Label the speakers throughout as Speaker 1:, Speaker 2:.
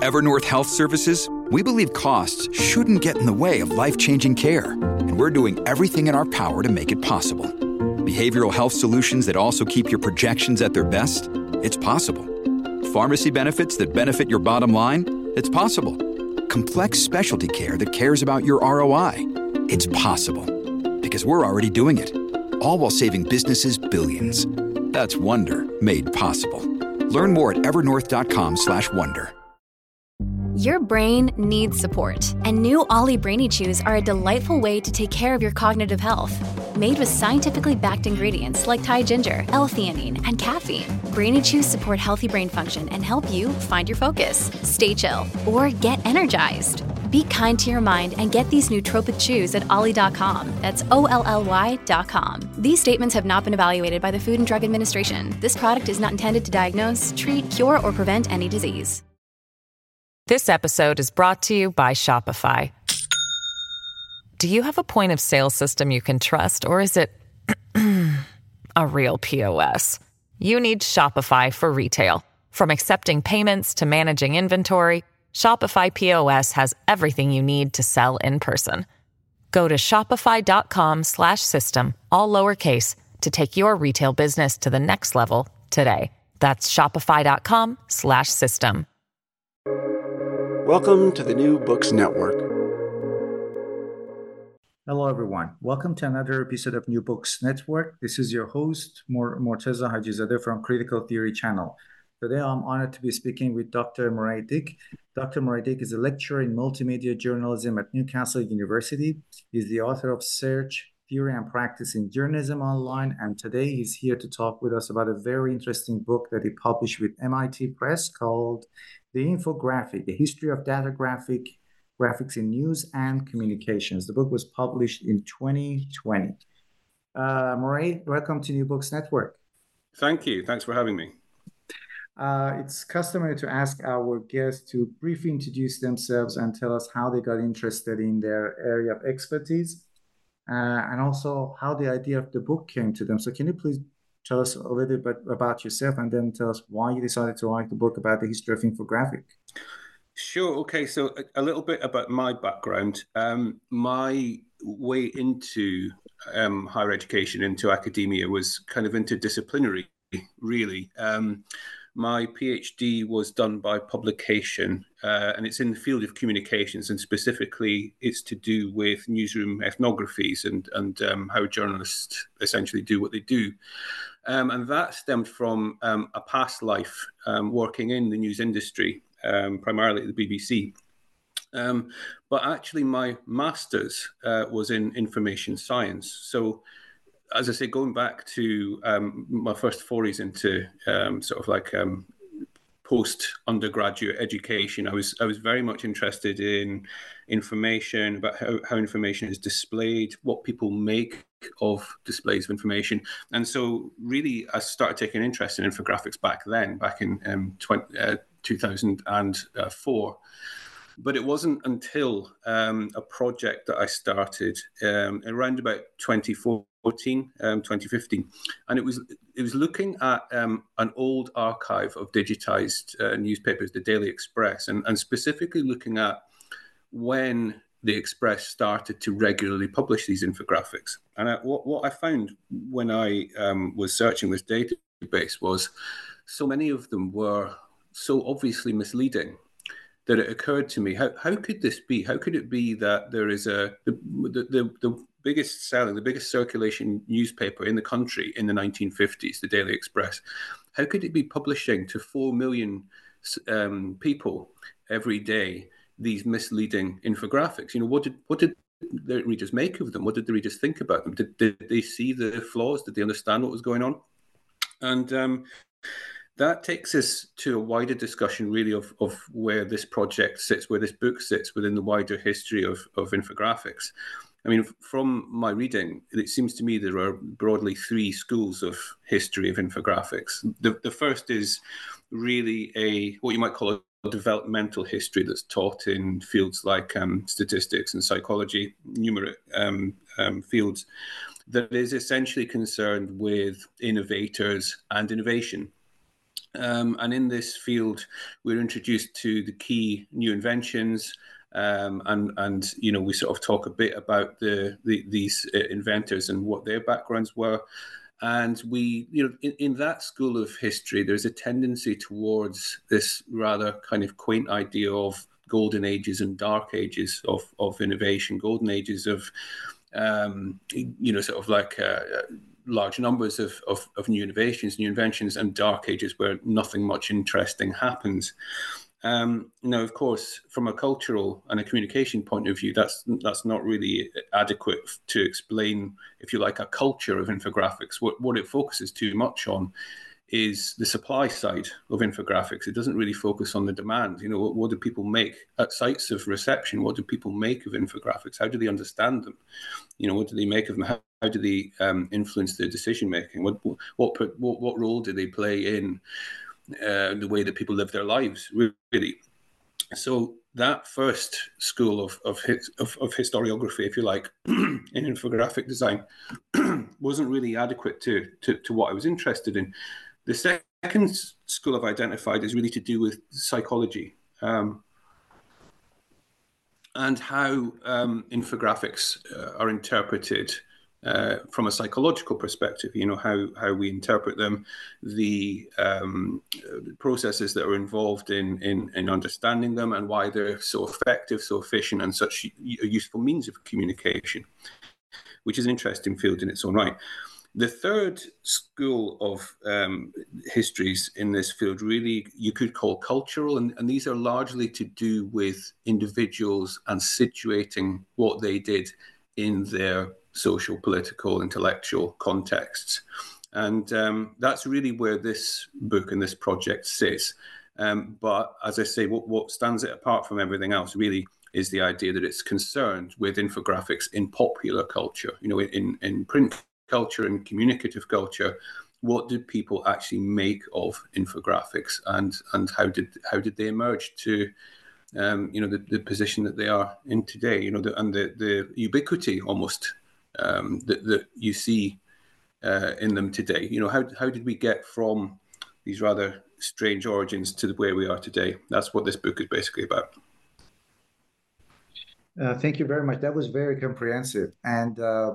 Speaker 1: Evernorth Health Services, we believe costs shouldn't get in the way of life-changing care, and we're doing everything in our power to make it possible. Behavioral health solutions that also keep your projections at their best? It's possible. Pharmacy benefits that benefit your bottom line? It's possible. Complex specialty care that cares about your ROI? It's possible. Because we're already doing it. All while saving businesses billions. That's Wonder made possible. Learn more at evernorth.com/wonder.
Speaker 2: Your brain needs support, and new Ollie Brainy Chews are a delightful way to take care of your cognitive health. Made with scientifically backed ingredients like Thai ginger, L-theanine, and caffeine, Brainy Chews support healthy brain function and help you find your focus, stay chill, or get energized. Be kind to your mind and get these nootropic chews at ollie.com. That's OLLY.com. These statements have not been evaluated by the Food and Drug Administration. This product is not intended to diagnose, treat, cure, or prevent any disease.
Speaker 3: This episode is brought to you by Shopify. Do you have a point of sale system you can trust, or is it a real POS? You need Shopify for retail. From accepting payments to managing inventory, Shopify POS has everything you need to sell in person. Go to shopify.com/system, all lowercase, to take your retail business to the next level today. That's shopify.com/system.
Speaker 4: Welcome to the New Books Network.
Speaker 5: Hello, everyone. Welcome to another episode of New Books Network. This is your host, Morteza Hajizadeh from Critical Theory Channel. Today, I'm honored to be speaking with Dr. Murray Dick. Dr. Murray Dick is a lecturer in multimedia journalism at Newcastle University. He's the author of Search, Theory and Practice in Journalism Online, and today he's here to talk with us about a very interesting book that he published with MIT Press called The Infographic, A History of Data Graphics in News and Communications. The book was published in 2020. Murray, welcome to New Books Network.
Speaker 6: Thank you. Thanks for having me.
Speaker 5: It's customary to ask our guests to briefly introduce themselves and tell us how they got interested in their area of expertise, and also how the idea of the book came to them. So can you please tell us a little bit about yourself and then tell us why you decided to write the book about the history of infographic?
Speaker 6: Sure. Okay. So a little bit about my background. My way into higher education, into academia, was kind of interdisciplinary, really. My PhD was done by publication, and it's in the field of communications, and specifically it's to do with newsroom ethnographies and how journalists essentially do what they do. And that stemmed from a past life working in the news industry, primarily at the BBC. But actually my master's was in information science. So as I say, going back to my first forays into post-undergraduate education, I was very much interested in information, about how information is displayed, what people make of displays of information. And so really I started taking interest in infographics back in 2004. But it wasn't until a project that I started around about 2014, 2015, and it was looking at an old archive of digitized newspapers, the Daily Express, and specifically looking at when the Express started to regularly publish these infographics. And what I found when I was searching this database was so many of them were so obviously misleading that it occurred to me, how could this be? How could it be that there is the biggest selling, the biggest circulation newspaper in the country in the 1950s, the Daily Express, how could it be publishing to 4 million people every day these misleading infographics? You know, what did the readers make of them? What did the readers think about them? Did they see the flaws? Did they understand what was going on? And that takes us to a wider discussion, really, of where this project sits, where this book sits within the wider history of infographics. I mean, from my reading, it seems to me there are broadly three schools of history of infographics. The first is really what you might call a developmental history that's taught in fields like statistics and psychology, numerate fields, that is essentially concerned with innovators and innovation. And in this field, we're introduced to the key new inventions, and we sort of talk a bit about these inventors and what their backgrounds were. And we, in that school of history, there's a tendency towards this rather kind of quaint idea of golden ages and dark ages of innovation, golden ages of, sort of like large numbers of new innovations, new inventions, and dark ages where nothing much interesting happens. Of course, from a cultural and a communication point of view, that's not really adequate to explain, if you like, a culture of infographics. What it focuses too much on is the supply side of infographics. It doesn't really focus on the demand. What do people make at sites of reception? What do people make of infographics? How do they understand them? What do they make of them? How do they influence their decision making? What role do they play in the way that people live their lives, really? So that first school of historiography, if you like, in infographic design, wasn't really adequate to what I was interested in. The second school I've identified is really to do with psychology, and how infographics are interpreted from a psychological perspective. How we interpret them, the processes that are involved in understanding them, and why they're so effective, so efficient, and such a useful means of communication, which is an interesting field in its own right. The third school of histories in this field, really, you could call cultural, and these are largely to do with individuals and situating what they did in their social, political, intellectual contexts. And that's really where this book and this project sits. But as I say, what stands it apart from everything else really is the idea that it's concerned with infographics in popular culture, in print culture and communicative culture. What did people actually make of infographics, and how did they emerge to the position that they are in today? And the ubiquity almost that you see in them today. How did we get from these rather strange origins to where we are today? That's what this book is basically about.
Speaker 5: Thank you very much. That was very comprehensive, and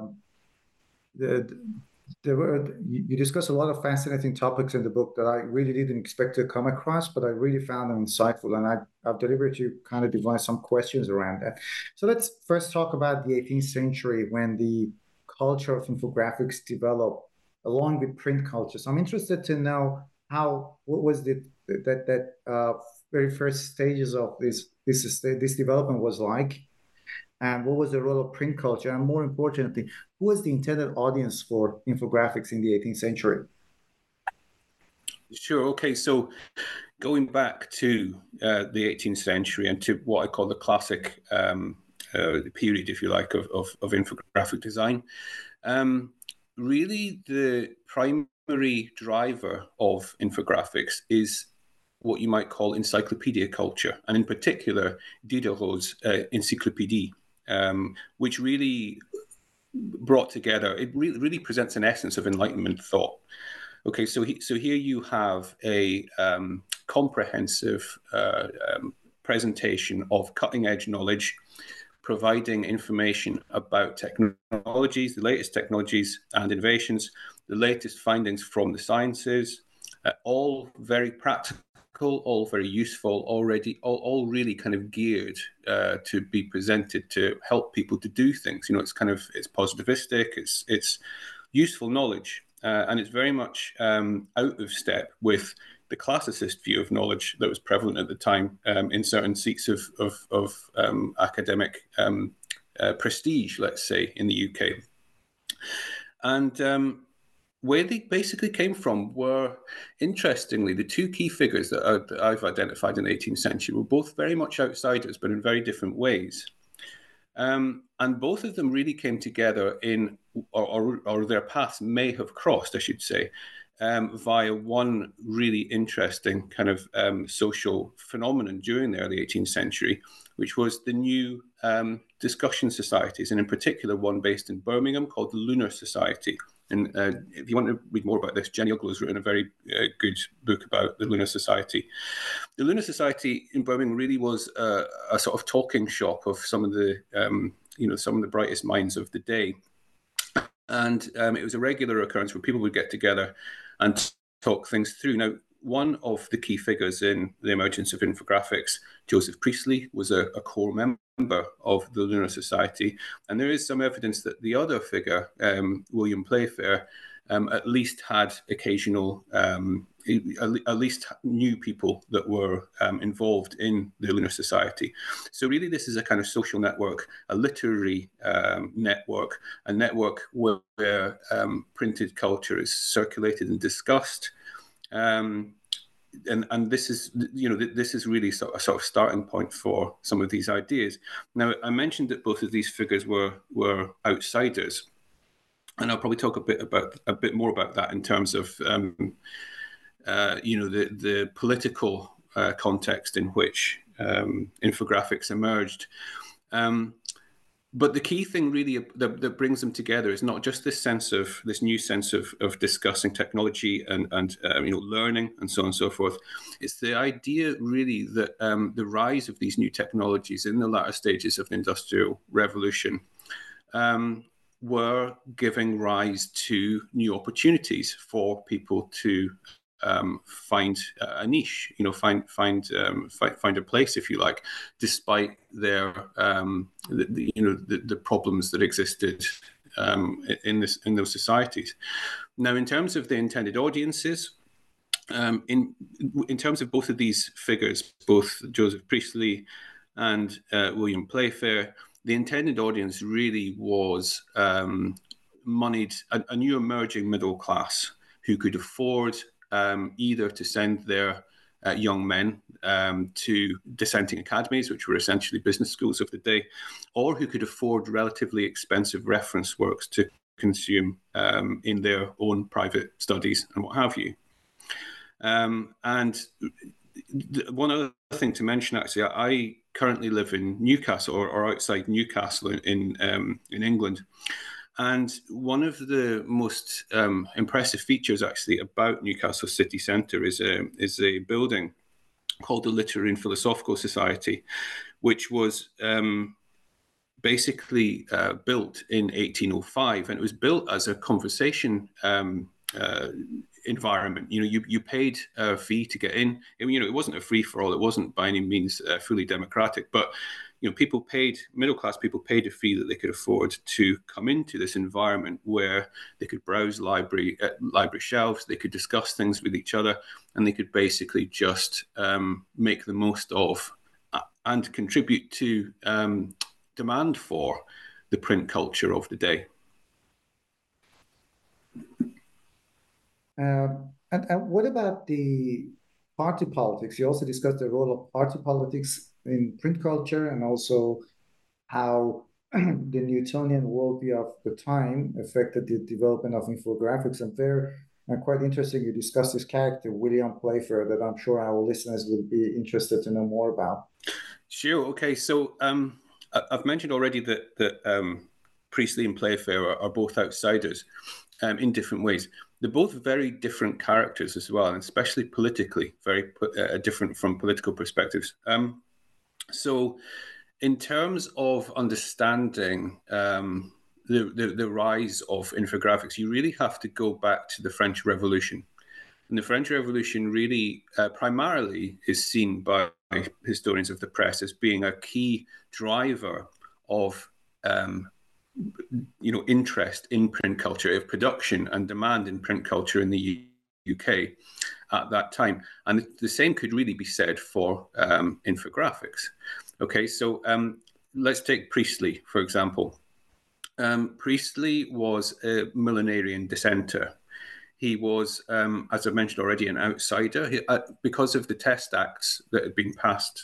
Speaker 5: you discuss a lot of fascinating topics in the book that I really didn't expect to come across, but I really found them insightful, and I've deliberately kind of devised some questions around that. So let's first talk about the 18th century, when the culture of infographics developed along with print culture. So I'm interested to know what was that very first stages of this development was like, and what was the role of print culture, and more importantly, who was the intended audience for infographics in the 18th century?
Speaker 6: Sure. Okay. So going back to the 18th century and to what I call the classic period, if you like, of infographic design, really the primary driver of infographics is what you might call encyclopedia culture, and in particular Diderot's Encyclopédie, which really brought together, it really presents an essence of Enlightenment thought. Okay, so here you have a comprehensive presentation of cutting-edge knowledge, providing information about technologies, the latest technologies and innovations, the latest findings from the sciences, all very practical, all very useful, all really kind of geared to be presented to help people to do things. It's positivistic, it's useful knowledge, and it's very much out of step with the classicist view of knowledge that was prevalent at the time in certain seats of academic prestige, let's say, in the UK. And where they basically came from were, interestingly, the two key figures that I've identified in the 18th century were both very much outsiders, but in very different ways. And both of them really came together or their paths may have crossed, I should say, via one really interesting kind of social phenomenon during the early 18th century, which was the new discussion societies, and in particular one based in Birmingham called the Lunar Society, And if you want to read more about this, Jenny Uglow has written a very good book about the Lunar Society. The Lunar Society in Birmingham really was a sort of talking shop of some of the some of the brightest minds of the day. And it was a regular occurrence where people would get together and talk things through. Now, one of the key figures in the emergence of infographics, Joseph Priestley, was a core member of the Lunar Society. And there is some evidence that the other figure, William Playfair, at least had occasional, at least knew people that were involved in the Lunar Society. So really this is a kind of social network, a literary network, a network where printed culture is circulated and discussed. And this is, this is really a sort of starting point for some of these ideas. Now, I mentioned that both of these figures were outsiders, and I'll probably talk a bit more about that in terms of the political context in which infographics emerged. But the key thing really that brings them together is not just this new sense of discussing technology and learning and so on and so forth. It's the idea really that the rise of these new technologies in the latter stages of the Industrial Revolution were giving rise to new opportunities for people to find a niche, find a place, if you like, despite their the problems that existed in those societies. Now, in terms of the intended audiences, in terms of both of these figures, both Joseph Priestley and William Playfair, the intended audience really was moneyed, a new emerging middle class who could afford either to send their young men to dissenting academies, which were essentially business schools of the day, or who could afford relatively expensive reference works to consume in their own private studies and what have you. And one other thing to mention, actually, I currently live in Newcastle or outside Newcastle in England. And one of the most impressive features, actually, about Newcastle city centre is a building called the Literary and Philosophical Society, which was basically built in 1805, and it was built as a conversation environment. You paid a fee to get in. It wasn't a free for all. It wasn't by any means fully democratic, but middle class people paid a fee that they could afford to come into this environment where they could browse library shelves, they could discuss things with each other, and they could basically just make the most of and contribute to demand for the print culture of the day.
Speaker 5: And what about the party politics? You also discussed the role of party politics in print culture, and also how the Newtonian worldview of the time affected the development of infographics. And there, quite interesting, you discussed this character, William Playfair, that I'm sure our listeners will be interested to know more about.
Speaker 6: Sure. Okay. So I've mentioned already that Priestley and Playfair are both outsiders in different ways. They're both very different characters as well, and especially politically, very different from political perspectives. So in terms of understanding the rise of infographics, you really have to go back to the French Revolution. And the French Revolution really primarily is seen by historians of the press as being a key driver of interest in print culture, of production and demand in print culture in the UK at that time. And the same could really be said for infographics. Okay, so let's take Priestley, for example. Priestley was a millenarian dissenter. He was, as I mentioned already, an outsider. Because of the Test Acts that had been passed,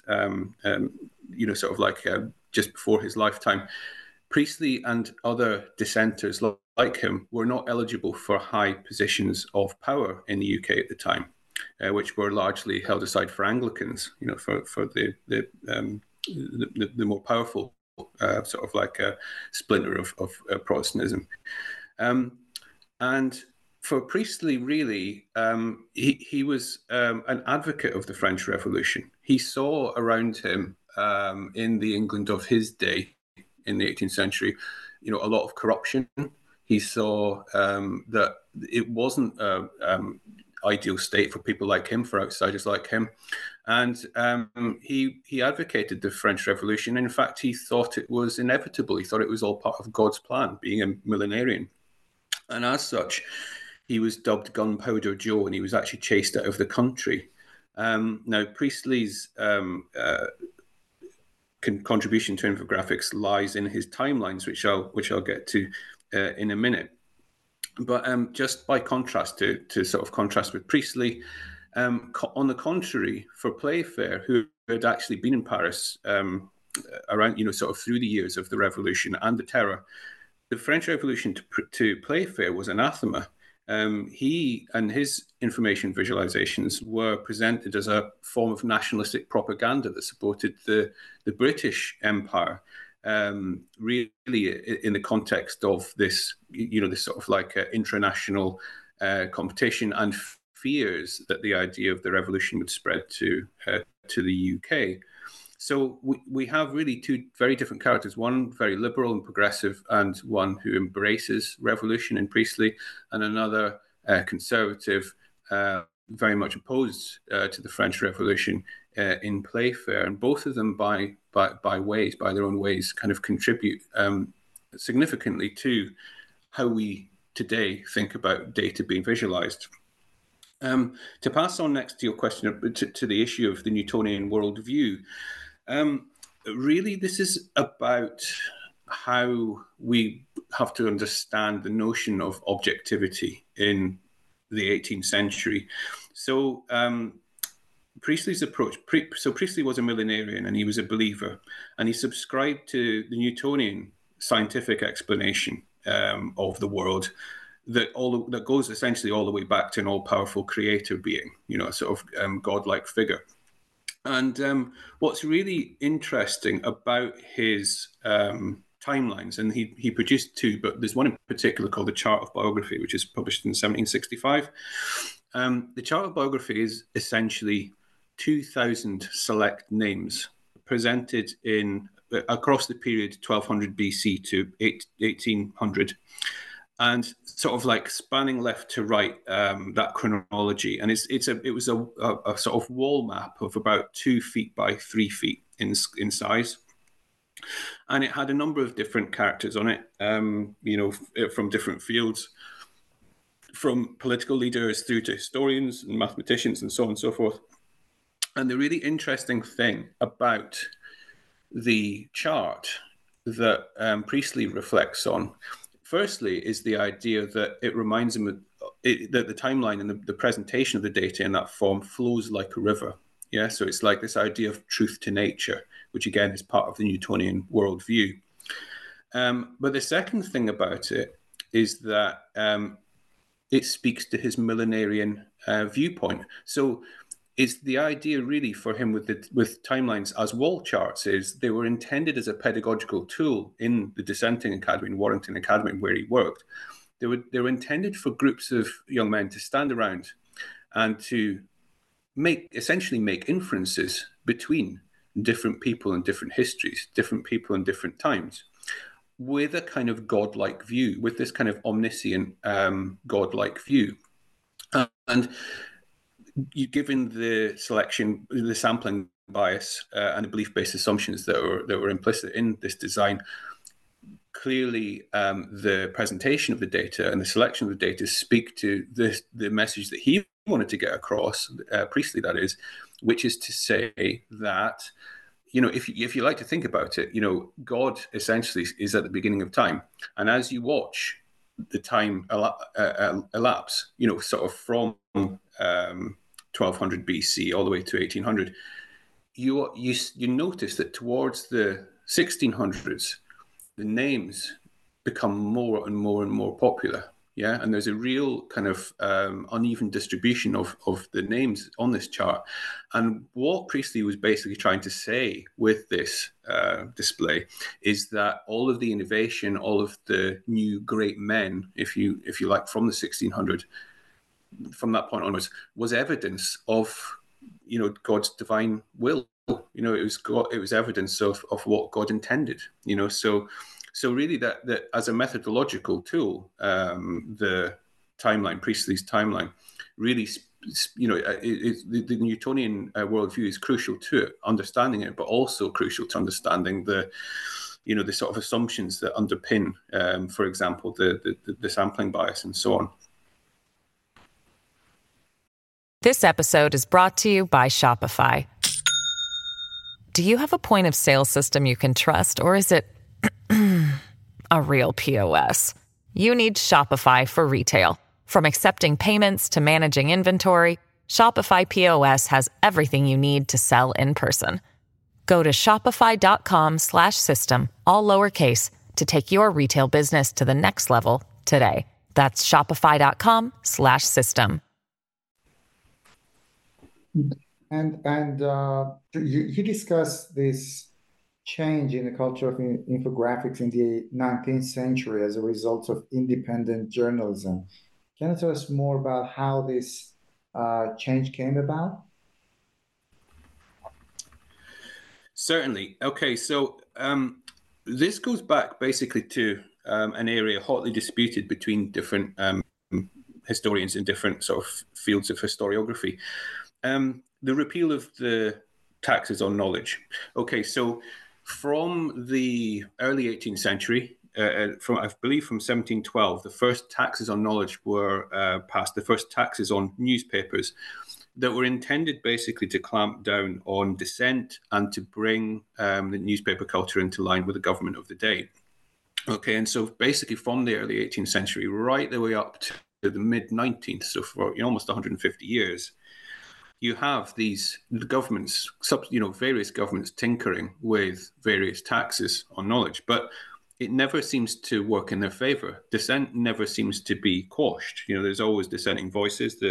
Speaker 6: just before his lifetime, Priestley and other dissenters like him were not eligible for high positions of power in the UK at the time, which were largely held aside for Anglicans, for the more powerful splinter of Protestantism. And for Priestley, really, he was an advocate of the French Revolution. He saw around him in the England of his day, in the 18th century, a lot of corruption. He saw that it wasn't an ideal state for people like him, for outsiders like him. And he advocated the French Revolution. In fact, he thought it was inevitable. He thought it was all part of God's plan, being a millenarian. And as such, he was dubbed Gunpowder Joe, and he was actually chased out of the country. Now, Priestley's contribution to infographics lies in his timelines, which I'll get to in a minute. But just by contrast, to sort of contrast with Priestley, on the contrary, for Playfair, who had actually been in Paris around, sort of through the years of the Revolution and the Terror, the French Revolution to Playfair was anathema. He and his information visualizations were presented as a form of nationalistic propaganda that supported the British Empire, really in the context of this, this sort of like international competition and fears that the idea of the revolution would spread to the UK. So we have really two very different characters, one very liberal and progressive and one who embraces revolution in Priestley, and another conservative, very much opposed to the French Revolution in Playfair. And both of them by their own ways, kind of contribute significantly to how we today think about data being visualized. To pass on next to your question, to the issue of the Newtonian worldview, really, this is about how we have to understand the notion of objectivity in the 18th century. So Priestley's approach, Priestley was a millenarian and he was a believer, and he subscribed to the Newtonian scientific explanation of the world that goes essentially all the way back to an all-powerful creator being, a sort of godlike figure. And what's really interesting about his timelines, and he produced two, but there's one in particular called The Chart of Biography, which is published in 1765. The Chart of Biography is essentially 2,000 select names presented across the period 1200 BC to 1800. And sort of like spanning left to right, that chronology, and it was a sort of wall map of about 2 feet by 3 feet in size, and it had a number of different characters on it, from different fields, from political leaders through to historians and mathematicians and so on and so forth. And the really interesting thing about the chart that Priestley reflects on, firstly, is the idea that it reminds him that the timeline and the presentation of the data in that form flows like a river. Yeah, so it's like this idea of truth to nature, which again is part of the Newtonian worldview. But the second thing about it is that it speaks to his millenarian viewpoint. So it's the idea really for him with timelines as wall charts is they were intended as a pedagogical tool in the Dissenting Academy, in Warrington Academy, where he worked. They were intended for groups of young men to stand around and to essentially make inferences between different people and different histories, different people and different times, with a kind of godlike view, with this kind of omniscient godlike view. And given the selection, the sampling bias and the belief-based assumptions that were implicit in this design, clearly the presentation of the data and the selection of the data speak to the message that he wanted to get across, Priestley that is, which is to say that, if you like to think about it, God essentially is at the beginning of time. And as you watch the time elapse, sort of from 1200 BC all the way to 1800, you notice that towards the 1600s, the names become more and more and more popular. Yeah, and there's a real kind of uneven distribution of the names on this chart. And what Priestley was basically trying to say with this display is that all of the innovation, all of the new great men, if you like, from the 1600, from that point onwards, was evidence of, God's divine will. It was evidence of what God intended. So really, that as a methodological tool, the timeline, Priestley's timeline, really, the Newtonian worldview is crucial to it, understanding it, but also crucial to understanding the sort of assumptions that underpin, for example, the sampling bias and so on.
Speaker 3: This episode is brought to you by Shopify. Do you have a point of sale system you can trust, or is it a real POS? You need Shopify for retail. From accepting payments to managing inventory, Shopify POS has everything you need to sell in person. Go to shopify.com/system, all lowercase, to take your retail business to the next level today. That's shopify.com/system.
Speaker 5: And you discussed this change in the culture of infographics in the 19th century as a result of independent journalism. Can you tell us more about how this change came about?
Speaker 6: Certainly. Okay, so this goes back basically to an area hotly disputed between different historians in different sort of fields of historiography. The repeal of the taxes on knowledge. Okay, so from the early 18th century, I believe from 1712, the first taxes on knowledge were passed, the first taxes on newspapers that were intended basically to clamp down on dissent and to bring the newspaper culture into line with the government of the day. Okay, and so basically from the early 18th century right the way up to the mid-19th, so for almost 150 years, you have these governments, various governments tinkering with various taxes on knowledge, but it never seems to work in their favor. Dissent never seems to be quashed. There's always dissenting voices,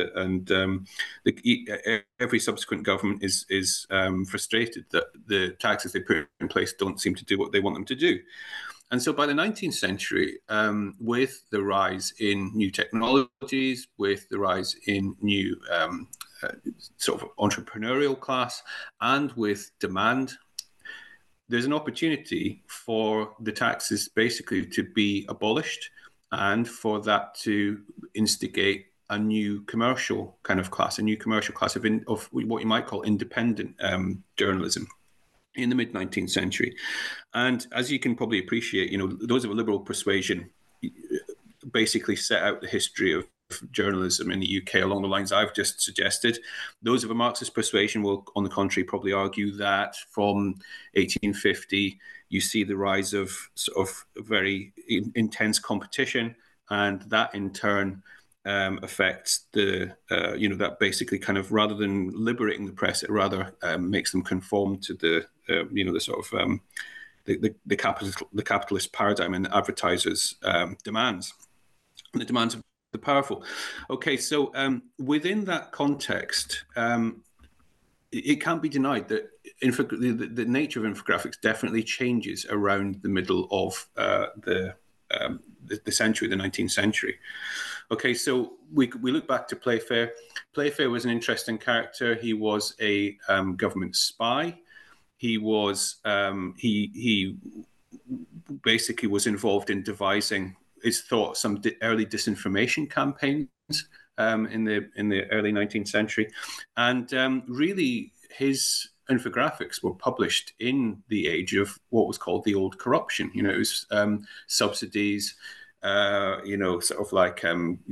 Speaker 6: every subsequent government is frustrated that the taxes they put in place don't seem to do what they want them to do. And so by the 19th century, with the rise in new technologies, with the rise in new sort of entrepreneurial class, and with demand, there's an opportunity for the taxes basically to be abolished and for that to instigate a new commercial kind of class, of what you might call independent journalism in the mid-19th century. And as you can probably appreciate, those of a liberal persuasion basically set out the history of journalism in the UK along the lines I've just suggested. Those of a Marxist persuasion will, on the contrary, probably argue that from 1850 you see the rise of sort of very intense competition, and that in turn affects that basically kind of, rather than liberating the press, it rather makes them conform to the sort of the capitalist paradigm and advertisers' demands, and the demands of the powerful. Okay, so within that context, it can't be denied that the nature of infographics definitely changes around the middle of the century, the 19th century. Okay, so we look back to Playfair. Playfair was an interesting character. He was a government spy. He was he basically was involved in devising, is thought, some early disinformation campaigns in the early 19th century, and really his infographics were published in the age of what was called the old corruption. It was subsidies, sort of like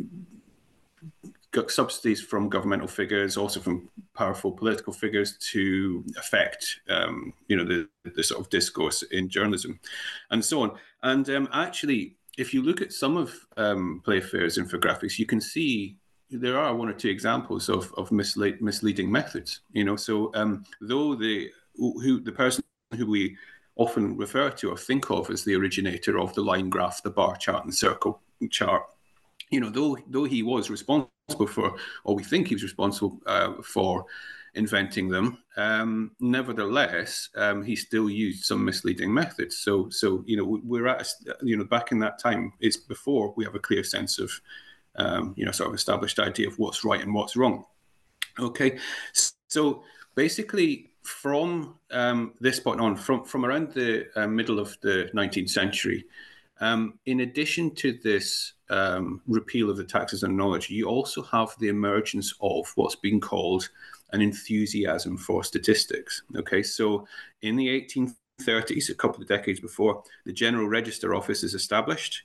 Speaker 6: subsidies from governmental figures, also from powerful political figures, to affect the sort of discourse in journalism and so on. And actually, if you look at some of Playfair's infographics, you can see there are one or two examples of misleading methods. So though the person who we often refer to or think of as the originator of the line graph, the bar chart, and circle chart, though he was responsible for, or we think he was responsible for inventing them, nevertheless, he still used some misleading methods. So we're at, back in that time, it's before we have a clear sense of, sort of established idea of what's right and what's wrong. Okay, so basically from this point on, from around the middle of the 19th century, in addition to this repeal of the taxes on knowledge, you also have the emergence of what's being called an enthusiasm for statistics. Okay, so in the 1830s, a couple of decades before, the General Register Office is established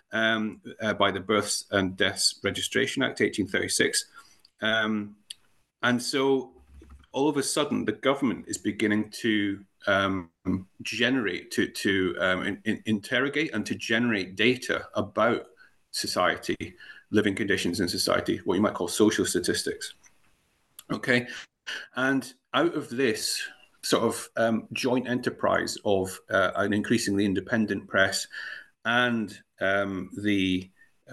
Speaker 6: by the Births and Deaths Registration Act, 1836. And so all of a sudden, the government is beginning to generate, to interrogate and to generate data about society, living conditions in society, what you might call social statistics. Okay, and out of this sort of joint enterprise of an increasingly independent press and in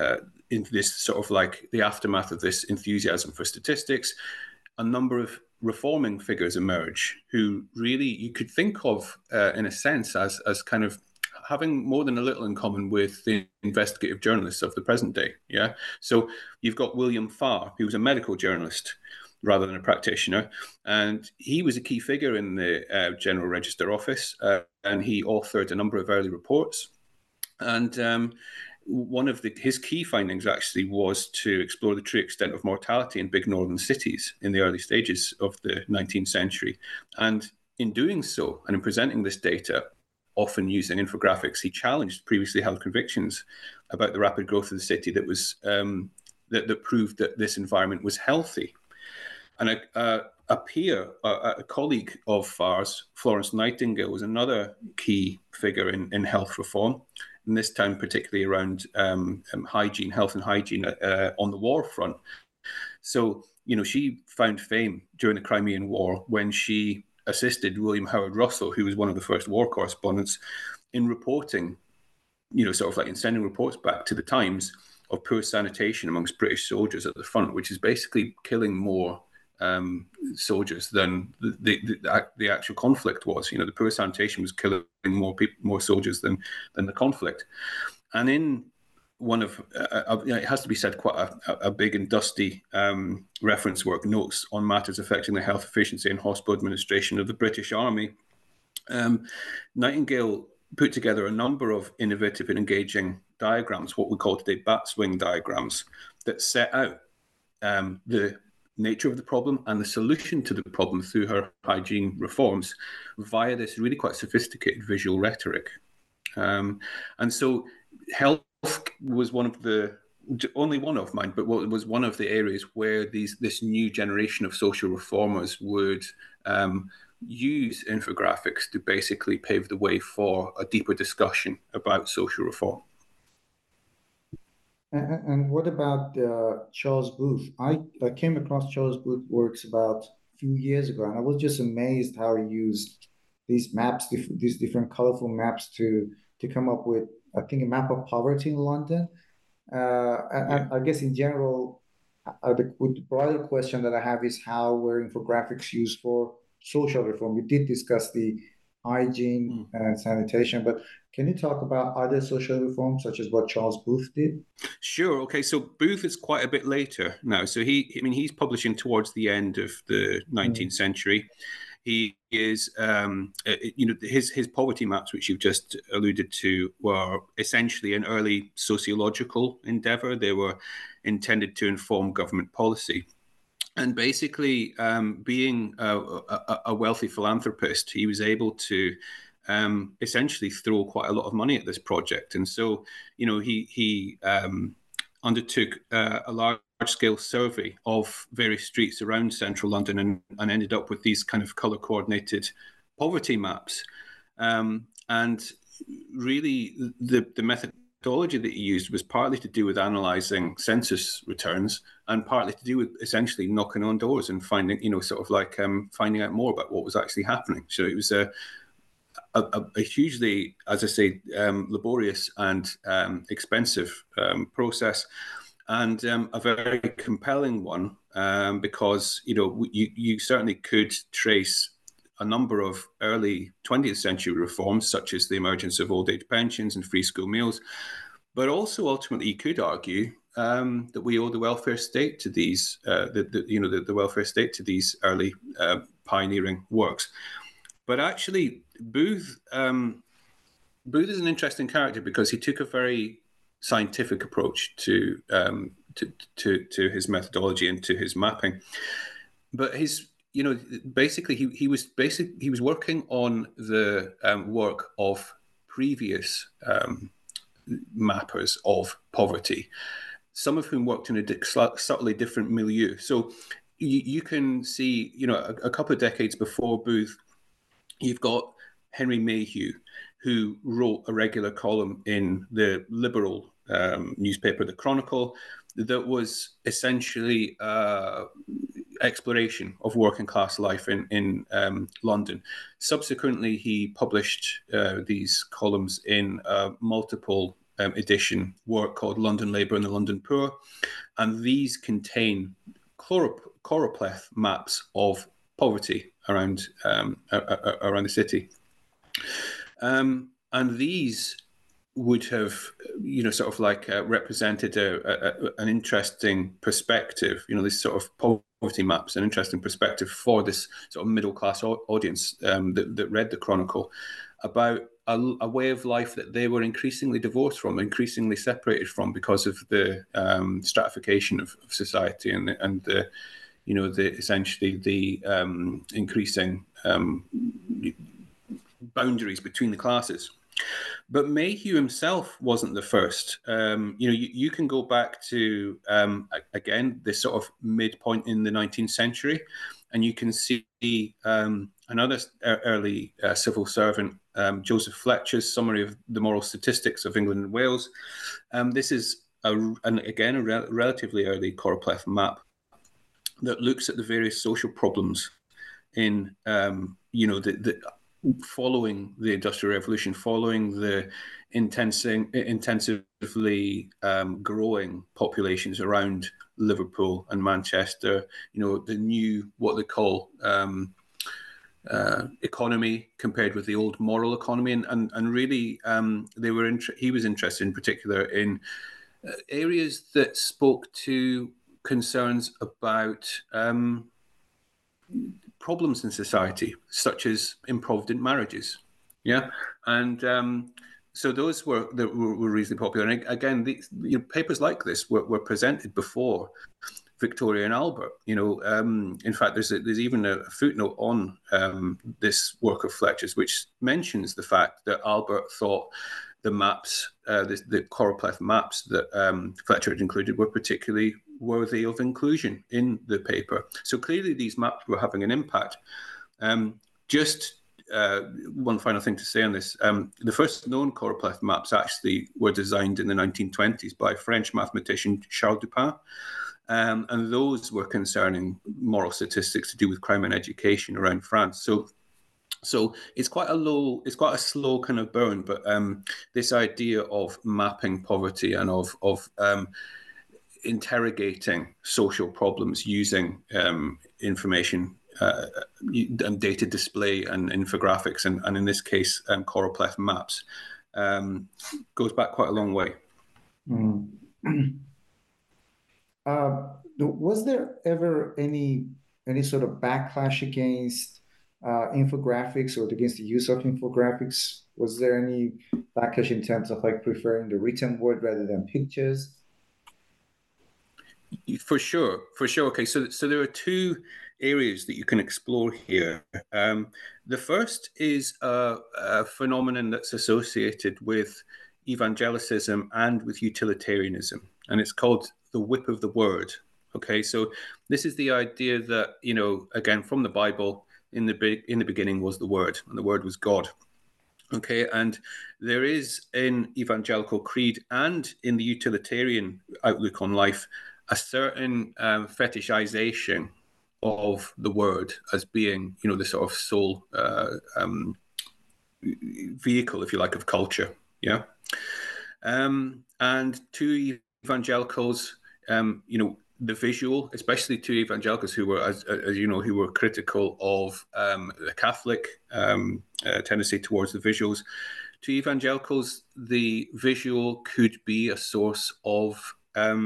Speaker 6: this sort of like the aftermath of this enthusiasm for statistics, a number of reforming figures emerge who really you could think of in a sense as kind of having more than a little in common with the investigative journalists of the present day. Yeah. So you've got William Farr, who was a medical journalist rather than a practitioner. And he was a key figure in the General Register Office, and he authored a number of early reports. And one of his key findings actually was to explore the true extent of mortality in big northern cities in the early stages of the 19th century. And in doing so, and in presenting this data, often using infographics, he challenged previously held convictions about the rapid growth of the city that was that proved that this environment was healthy. And a peer, a colleague of Farr's, Florence Nightingale, was another key figure in health reform, and this time particularly around hygiene, health and hygiene on the war front. So, she found fame during the Crimean War when she assisted William Howard Russell, who was one of the first war correspondents, in reporting, sort of like in sending reports back to the Times of poor sanitation amongst British soldiers at the front, which is basically killing more soldiers than the actual conflict was. The poor sanitation was killing more soldiers than the conflict. And in one of, it has to be said, quite a big and dusty reference work, Notes on Matters Affecting the Health, Efficiency and Hospital Administration of the British Army, Nightingale put together a number of innovative and engaging diagrams, what we call today bat wing diagrams, that set out the nature of the problem and the solution to the problem through her hygiene reforms via this really quite sophisticated visual rhetoric. And so health was only one of mine, but what was one of the areas where this new generation of social reformers would use infographics to basically pave the way for a deeper discussion about social reform.
Speaker 5: And what about Charles Booth? I came across Charles Booth works about a few years ago, and I was just amazed how he used these maps, these different colorful maps to come up with, I think, a map of poverty in London. And I guess in general, the broader question that I have is how were infographics used for social reform? We did discuss the hygiene and sanitation, but can you talk about other social reforms, such as what Charles Booth did?
Speaker 6: Sure. Okay. So Booth is quite a bit later now. So he's publishing towards the end of the 19th century. He is, his poverty maps, which you've just alluded to, were essentially an early sociological endeavor. They were intended to inform government policy. And basically, being a wealthy philanthropist, he was able to essentially throw quite a lot of money at this project. And so, he undertook a large-scale survey of various streets around central London and ended up with these kind of color-coordinated poverty maps. And really, the methodology that he used was partly to do with analysing census returns and partly to do with essentially knocking on doors and finding, finding out more about what was actually happening. So it was a hugely, as I say, laborious and expensive process. and a very compelling one, because you certainly could trace a number of early 20th century reforms, such as the emergence of old age pensions and free school meals, but also ultimately you could argue that we owe the welfare state to these, the welfare state to these early pioneering works. But actually, Booth is an interesting character because he took a very scientific approach to his methodology and to his mapping. But basically he was working on the work of previous mappers of poverty, some of whom worked in a subtly different milieu. So you can see, a couple of decades before Booth, you've got Henry Mayhew, who wrote a regular column in the liberal newspaper, The Chronicle, that was essentially exploration of working class life in London. Subsequently, he published these columns in multiple edition work called London Labour and the London Poor, and these contain choropleth maps of poverty around the city. And these would have, represented an interesting perspective, this sort of poverty maps, an interesting perspective for this sort of middle class audience that read the Chronicle, about a way of life that they were increasingly divorced from, increasingly separated from, because of the stratification of society and the essentially the increasing boundaries between the classes. But Mayhew himself wasn't the first. You can go back to, again, this sort of midpoint in the 19th century, and you can see another early civil servant, Joseph Fletcher's Summary of the Moral Statistics of England and Wales. This is, a relatively early choropleth map that looks at the various social problems in, following the Industrial Revolution, following the intensively growing populations around Liverpool and Manchester, the new, what they call economy compared with the old moral economy. And really, he was interested in particular in areas that spoke to concerns about problems in society, such as improvident marriages. Yeah. And so those were reasonably popular. And again, papers like this were presented before Victoria and Albert. In fact, there's even a footnote on this work of Fletcher's, which mentions the fact that Albert thought the maps, the choropleth maps that Fletcher had included, were particularly worthy of inclusion in the paper. So clearly these maps were having an impact. Just one final thing to say on this. The first known choropleth maps actually were designed in the 1920s by French mathematician Charles Dupin. And those were concerning moral statistics to do with crime and education around France. So it's quite a slow kind of burn, but this idea of mapping poverty and of interrogating social problems using information and data display and infographics, and in this case, choropleth maps, goes back quite a long way.
Speaker 5: Was there ever any sort of backlash against infographics or against the use of infographics? Was there any backlash in terms of preferring the written word rather than pictures?
Speaker 6: For sure. Okay, so there are two areas that you can explore here. The first is a phenomenon that's associated with evangelicism and with utilitarianism, and it's called the whip of the word. Okay, so this is the idea that, again, from the Bible, in the beginning was the Word, and the Word was God. Okay, and there is in evangelical creed and in the utilitarian outlook on life a certain fetishization of the Word as being, the sort of sole vehicle, if you like, of culture. Yeah, and to evangelicals, the visual, especially to evangelicals who were, as you know, who were critical of the Catholic tendency towards the visuals. To evangelicals, the visual could be a source of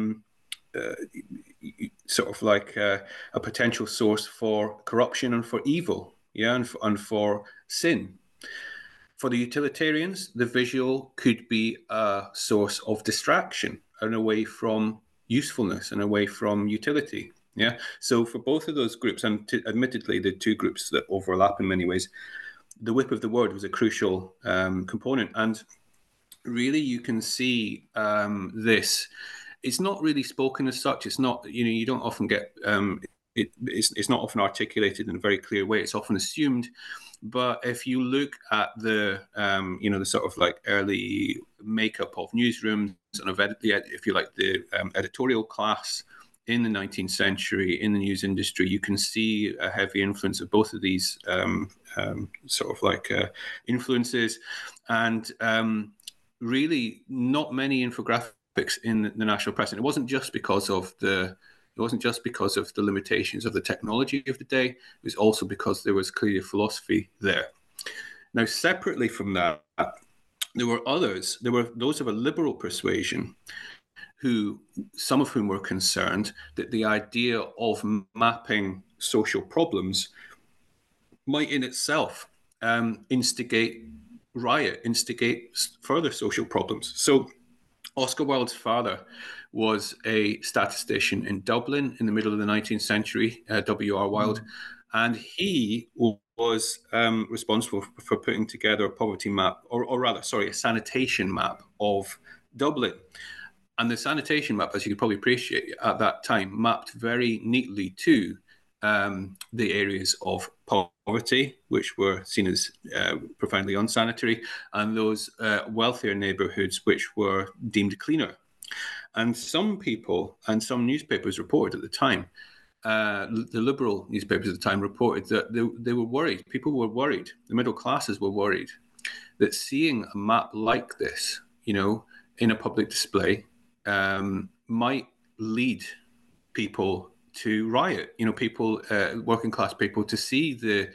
Speaker 6: sort of like a potential source for corruption and for evil, and for sin. For the utilitarians, the visual could be a source of distraction and away from usefulness and away from utility. Yeah. So for both of those groups, and admittedly, the two groups that overlap in many ways, the whip of the word was a crucial component. And really, you can see this. It's not really spoken as such. It's not, you don't often get, it's not often articulated in a very clear way. It's often assumed. But if you look at the, the sort of like early makeup of newsrooms and of, if you like, the editorial class in the 19th century in the news industry, you can see a heavy influence of both of these sort of like influences, and really not many infographics in the national press. And it wasn't just because of the limitations of the technology of the day. It was also because there was clearly a philosophy there. Now, separately from that, there were others. There were those of a liberal persuasion, some of whom were concerned that the idea of mapping social problems might in itself instigate riot, instigate further social problems. So Oscar Wilde's father was a statistician in Dublin in the middle of the 19th century, W.R. Wilde, and he was responsible for putting together a poverty map, or rather, a sanitation map of Dublin. And the sanitation map, as you could probably appreciate at that time, mapped very neatly to the areas of poverty, which were seen as profoundly unsanitary, and those wealthier neighborhoods, which were deemed cleaner. And some people and some newspapers reported at the time, the liberal newspapers at the time reported that they were worried. People were worried. The middle classes were worried that seeing a map like this, in a public display, might lead people to riot. People, working class people, to see the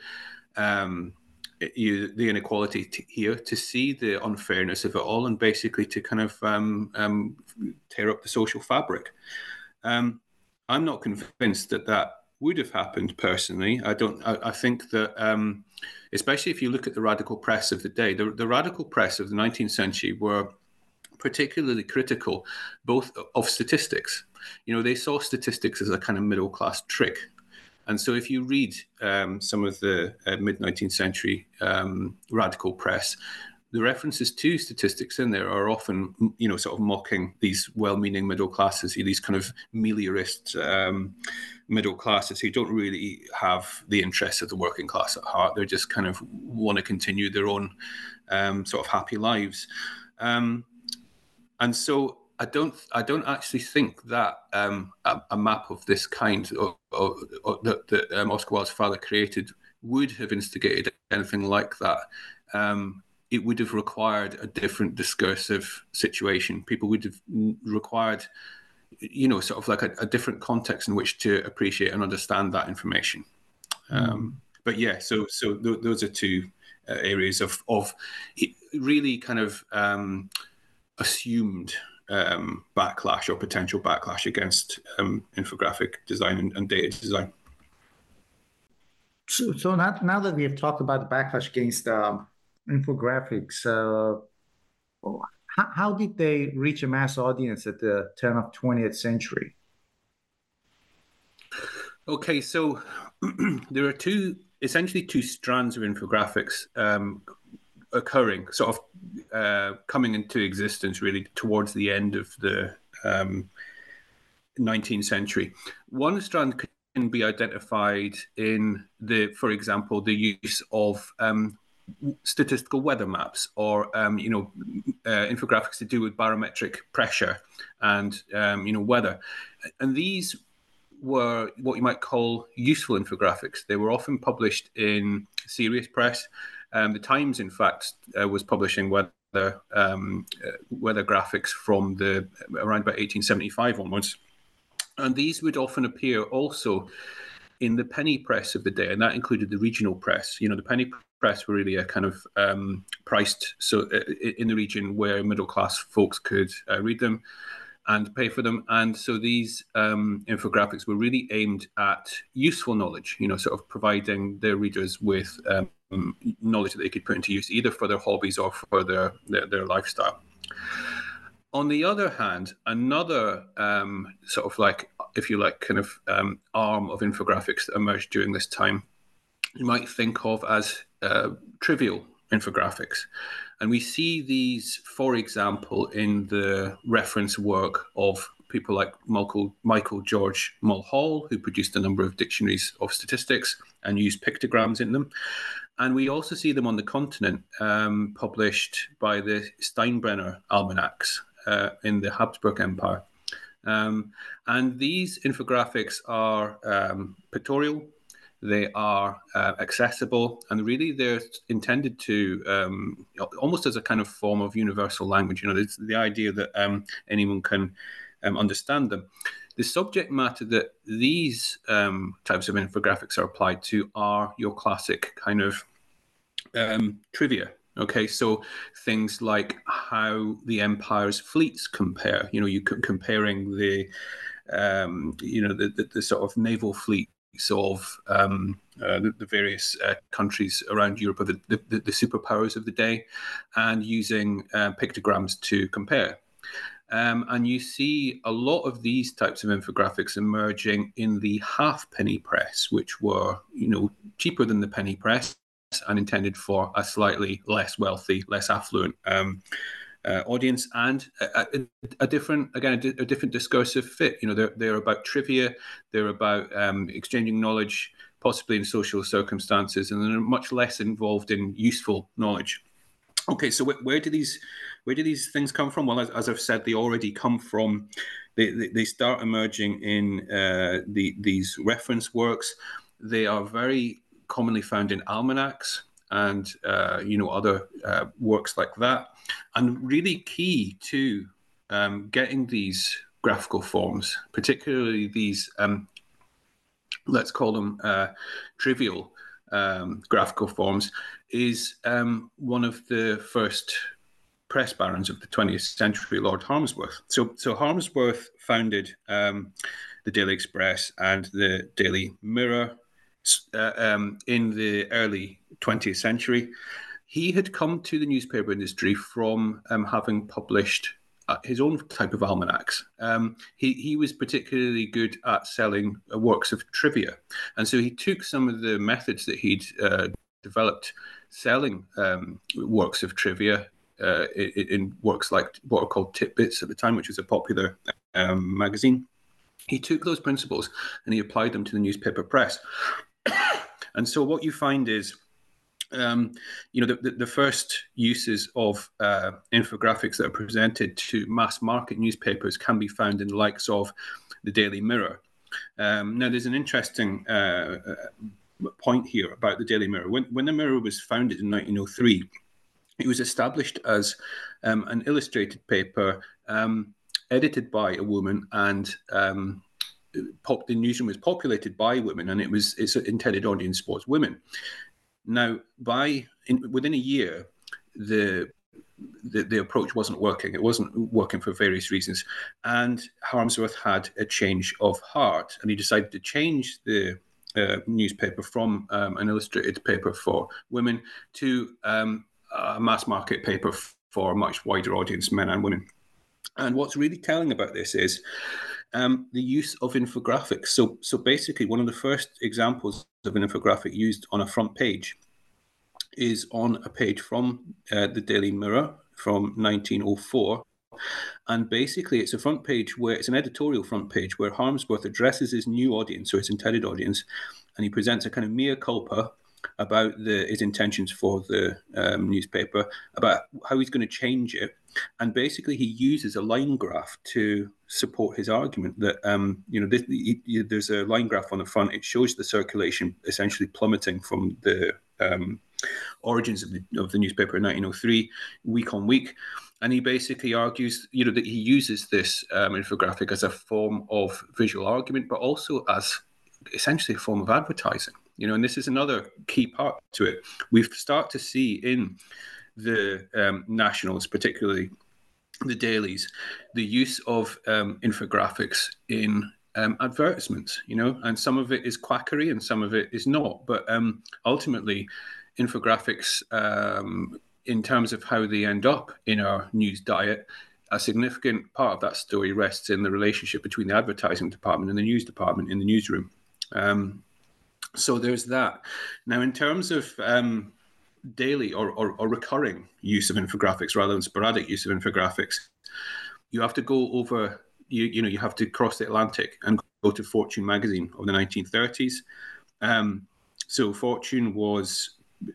Speaker 6: inequality here, to see the unfairness of it all, and basically to kind of tear up the social fabric. I'm not convinced that would have happened personally. I think that, especially if you look at the radical press of the day, the radical press of the 19th century were particularly critical both of statistics. They saw statistics as a kind of middle class trick. And so if you read some of the mid-19th century radical press, the references to statistics in there are often, sort of mocking these well-meaning middle classes, these kind of meliorist middle classes who don't really have the interests of the working class at heart. They just kind of want to continue their own sort of happy lives. And so I don't actually think that a map of this kind that Oscar Wilde's father created would have instigated anything like that. It would have required a different discursive situation. People would have required, sort of like a different context in which to appreciate and understand that information. But yeah, so those are two areas of really kind of assumed backlash or potential backlash against infographic design and data design.
Speaker 5: So now that we have talked about the backlash against infographics, how did they reach a mass audience at the turn of 20th century?
Speaker 6: Okay, so there are essentially two strands of infographics occurring, sort of coming into existence really towards the end of the 19th century. One strand can be identified in for example, the use of statistical weather maps, or infographics to do with barometric pressure and weather, and these were what you might call useful infographics. They were often published in serious press. The Times, in fact, was publishing weather graphics from around about 1875 onwards. And these would often appear also in the penny press of the day, and that included the regional press. The penny press were really a kind of priced in the region where middle class folks could read them and pay for them. And so these infographics were really aimed at useful knowledge, sort of providing their readers with knowledge that they could put into use either for their hobbies or for their lifestyle. On the other hand, another sort of like, if you like, kind of arm of infographics that emerged during this time, you might think of as trivial infographics. And we see these, for example, in the reference work of people like Michael George Mulhall, who produced a number of dictionaries of statistics and used pictograms in them. And we also see them on the continent, published by the Steinbrenner almanacs in the Habsburg Empire. And these infographics are pictorial, they are accessible, and really they're intended to almost as a kind of form of universal language. It's the idea that anyone can understand them. The subject matter that these types of infographics are applied to are your classic kind of trivia. Okay, so things like how the empire's fleets compare. You comparing the sort of naval fleets of the various countries around Europe, or the superpowers of the day, and using pictograms to compare. And you see a lot of these types of infographics emerging in the halfpenny press, which were, cheaper than the penny press and intended for a slightly less wealthy, less affluent audience, and a different discursive fit. They're about trivia, they're about exchanging knowledge, possibly in social circumstances, and they're much less involved in useful knowledge. Okay, so where do these things come from? Well, as I've said, they already come from. They start emerging in these reference works. They are very commonly found in almanacs and other works like that, and really key to getting these graphical forms, particularly these let's call them trivial graphical forms, is one of the first press barons of the 20th century, Lord Harmsworth. So Harmsworth founded the Daily Express and the Daily Mirror in the early 20th century. He had come to the newspaper industry from having published his own type of almanacs. He was particularly good at selling works of trivia. And so he took some of the methods that he'd developed selling works of trivia in works like what are called Tit-Bits at the time, which was a popular magazine. He took those principles and he applied them to the newspaper press. And so what you find is, the first uses of infographics that are presented to mass market newspapers can be found in the likes of the Daily Mirror. Now, there's an interesting point here about the Daily Mirror. When the Mirror was founded in 1903, it was established as an illustrated paper edited by a woman, and the newsroom was populated by women, and its intended audience was women. Now, within a year, the approach wasn't working. It wasn't working for various reasons, and Harmsworth had a change of heart, and he decided to change the newspaper from an illustrated paper for women to a mass market paper for a much wider audience, men and women. And what's really telling about this is the use of infographics. So basically, one of the first examples of an infographic used on a front page is on a page from the Daily Mirror from 1904. And basically, it's a front page where it's an editorial front page where Harmsworth addresses his new audience, or his intended audience, and he presents a kind of mea culpa about his intentions for the newspaper, about how he's going to change it. And basically, he uses a line graph to support his argument that, there's a line graph on the front. It shows the circulation essentially plummeting from the origins of the newspaper in 1903, week on week. And he basically argues, that he uses this infographic as a form of visual argument, but also as essentially a form of advertising. And this is another key part to it. We start to see in the nationals, particularly the dailies, the use of infographics in advertisements, and some of it is quackery and some of it is not. But ultimately, infographics, in terms of how they end up in our news diet, a significant part of that story rests in the relationship between the advertising department and the news department in the newsroom. So there's that. Now, in terms of daily or recurring use of infographics rather than sporadic use of infographics, you have to go over, you have to cross the Atlantic and go to Fortune magazine of the 1930s. So Fortune was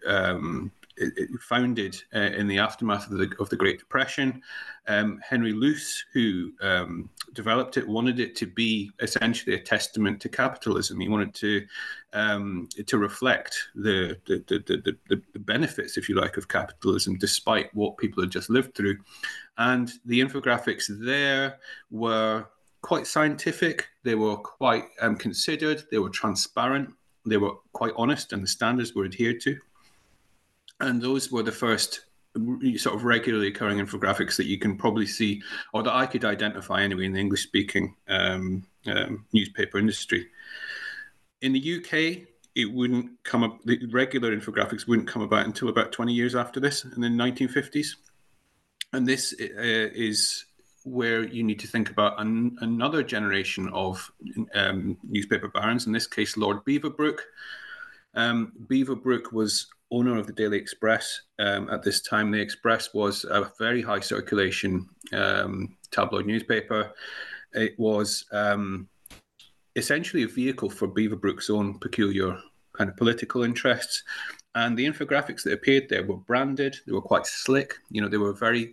Speaker 6: founded in the aftermath of the Great Depression. Henry Luce, who developed it, wanted it to be essentially a testament to capitalism. He wanted to reflect the benefits, if you like, of capitalism, despite what people had just lived through. And the infographics there were quite scientific. They were quite considered. They were transparent. They were quite honest, and the standards were adhered to. And those were the first sort of regularly occurring infographics that you can probably see, or that I could identify anyway, in the English-speaking newspaper industry. In the UK, it wouldn't come up. The regular infographics wouldn't come about until about 20 years after this, in the 1950s. And this is where you need to think about another generation of newspaper barons. In this case, Lord Beaverbrook. Beaverbrook was owner of the Daily Express at this time. The Express was a very high circulation tabloid newspaper. It was essentially a vehicle for Beaverbrook's own peculiar kind of political interests. And the infographics that appeared there were branded. They were quite slick. They were very,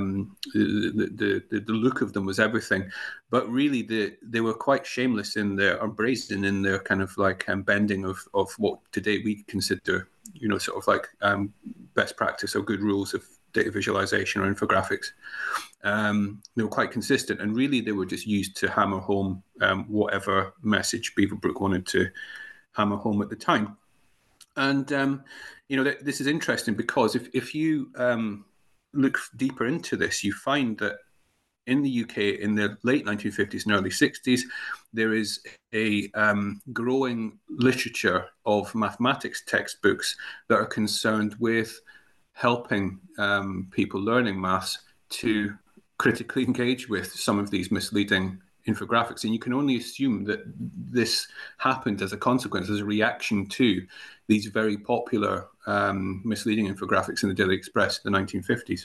Speaker 6: the look of them was everything. But really, they were quite shameless in their, or brazen in their kind of like bending of what today we consider, sort of like best practice or good rules of data visualization or infographics. They were quite consistent, and really they were just used to hammer home whatever message Beaverbrook wanted to hammer home at the time. And, this is interesting because if you look deeper into this, you find that in the UK in the late 1950s and early 60s, there is a growing literature of mathematics textbooks that are concerned with helping people learning maths to critically engage with some of these misleading infographics. And you can only assume that this happened as a consequence, as a reaction to these very popular misleading infographics in the Daily Express in the 1950s.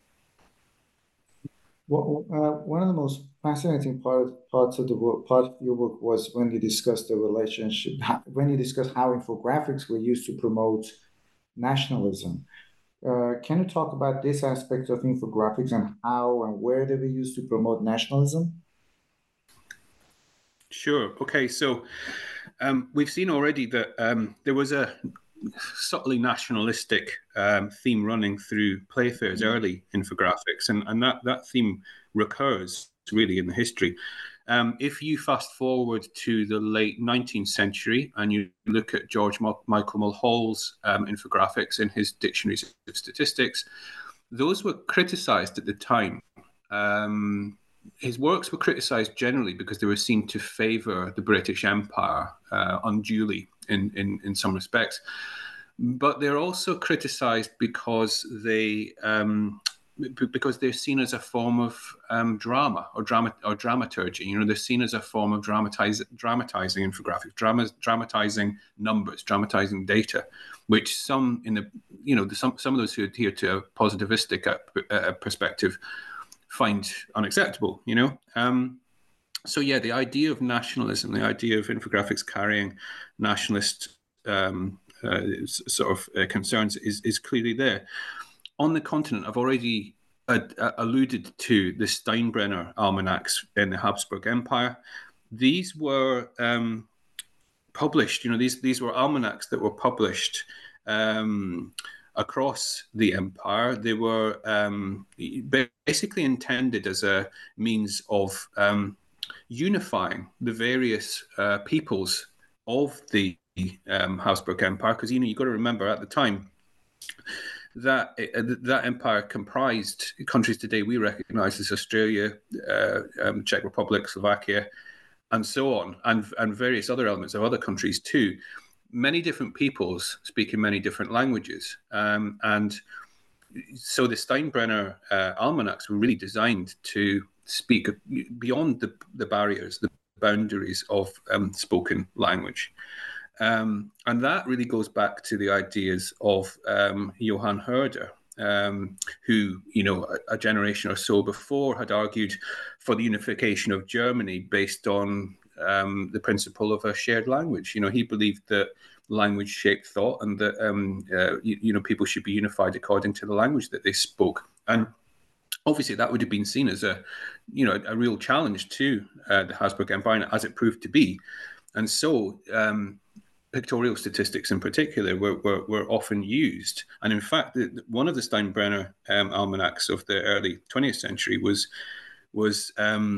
Speaker 5: Well, one of the most fascinating parts of your book was when you discussed the relationship, when you discussed how infographics were used to promote nationalism. Can you talk about this aspect of infographics and how and where they were used to promote nationalism?
Speaker 6: Sure. Okay. So we've seen already that there was a subtly nationalistic theme running through Playfair's early infographics, and that theme recurs really in the history. If you fast forward to the late 19th century and you look at George Michael Mulhall's infographics in his Dictionaries of Statistics, those were criticized at the time. His works were criticized generally because they were seen to favor the British Empire unduly in some respects. But they're also criticized because they're seen as a form of drama or dramaturgy. They're seen as a form of dramatizing infographics, dramatizing numbers, dramatizing data, which some of those who adhere to a positivistic perspective find unacceptable. So yeah, the idea of nationalism, the idea of infographics carrying nationalist concerns is clearly there. On the continent, I've already alluded to the Steinbrenner almanacs in the Habsburg Empire. These were published. These were almanacs that were published across the empire. They were basically intended as a means of unifying the various peoples of the Habsburg Empire, because you've got to remember at the time that that empire comprised countries today we recognise as Australia, Czech Republic, Slovakia, and so on, and various other elements of other countries too. Many different peoples speaking many different languages, and so the Steinbrenner almanacs were really designed to speak beyond the barriers, the boundaries of spoken language. And that really goes back to the ideas of Johann Herder, who, a generation or so before had argued for the unification of Germany based on the principle of a shared language. He believed that language shaped thought, and that people should be unified according to the language that they spoke. And obviously, that would have been seen as a real challenge to the Habsburg Empire, as it proved to be. And so, pictorial statistics in particular were often used. And in fact, one of the Steinbrenner almanacs of the early 20th century was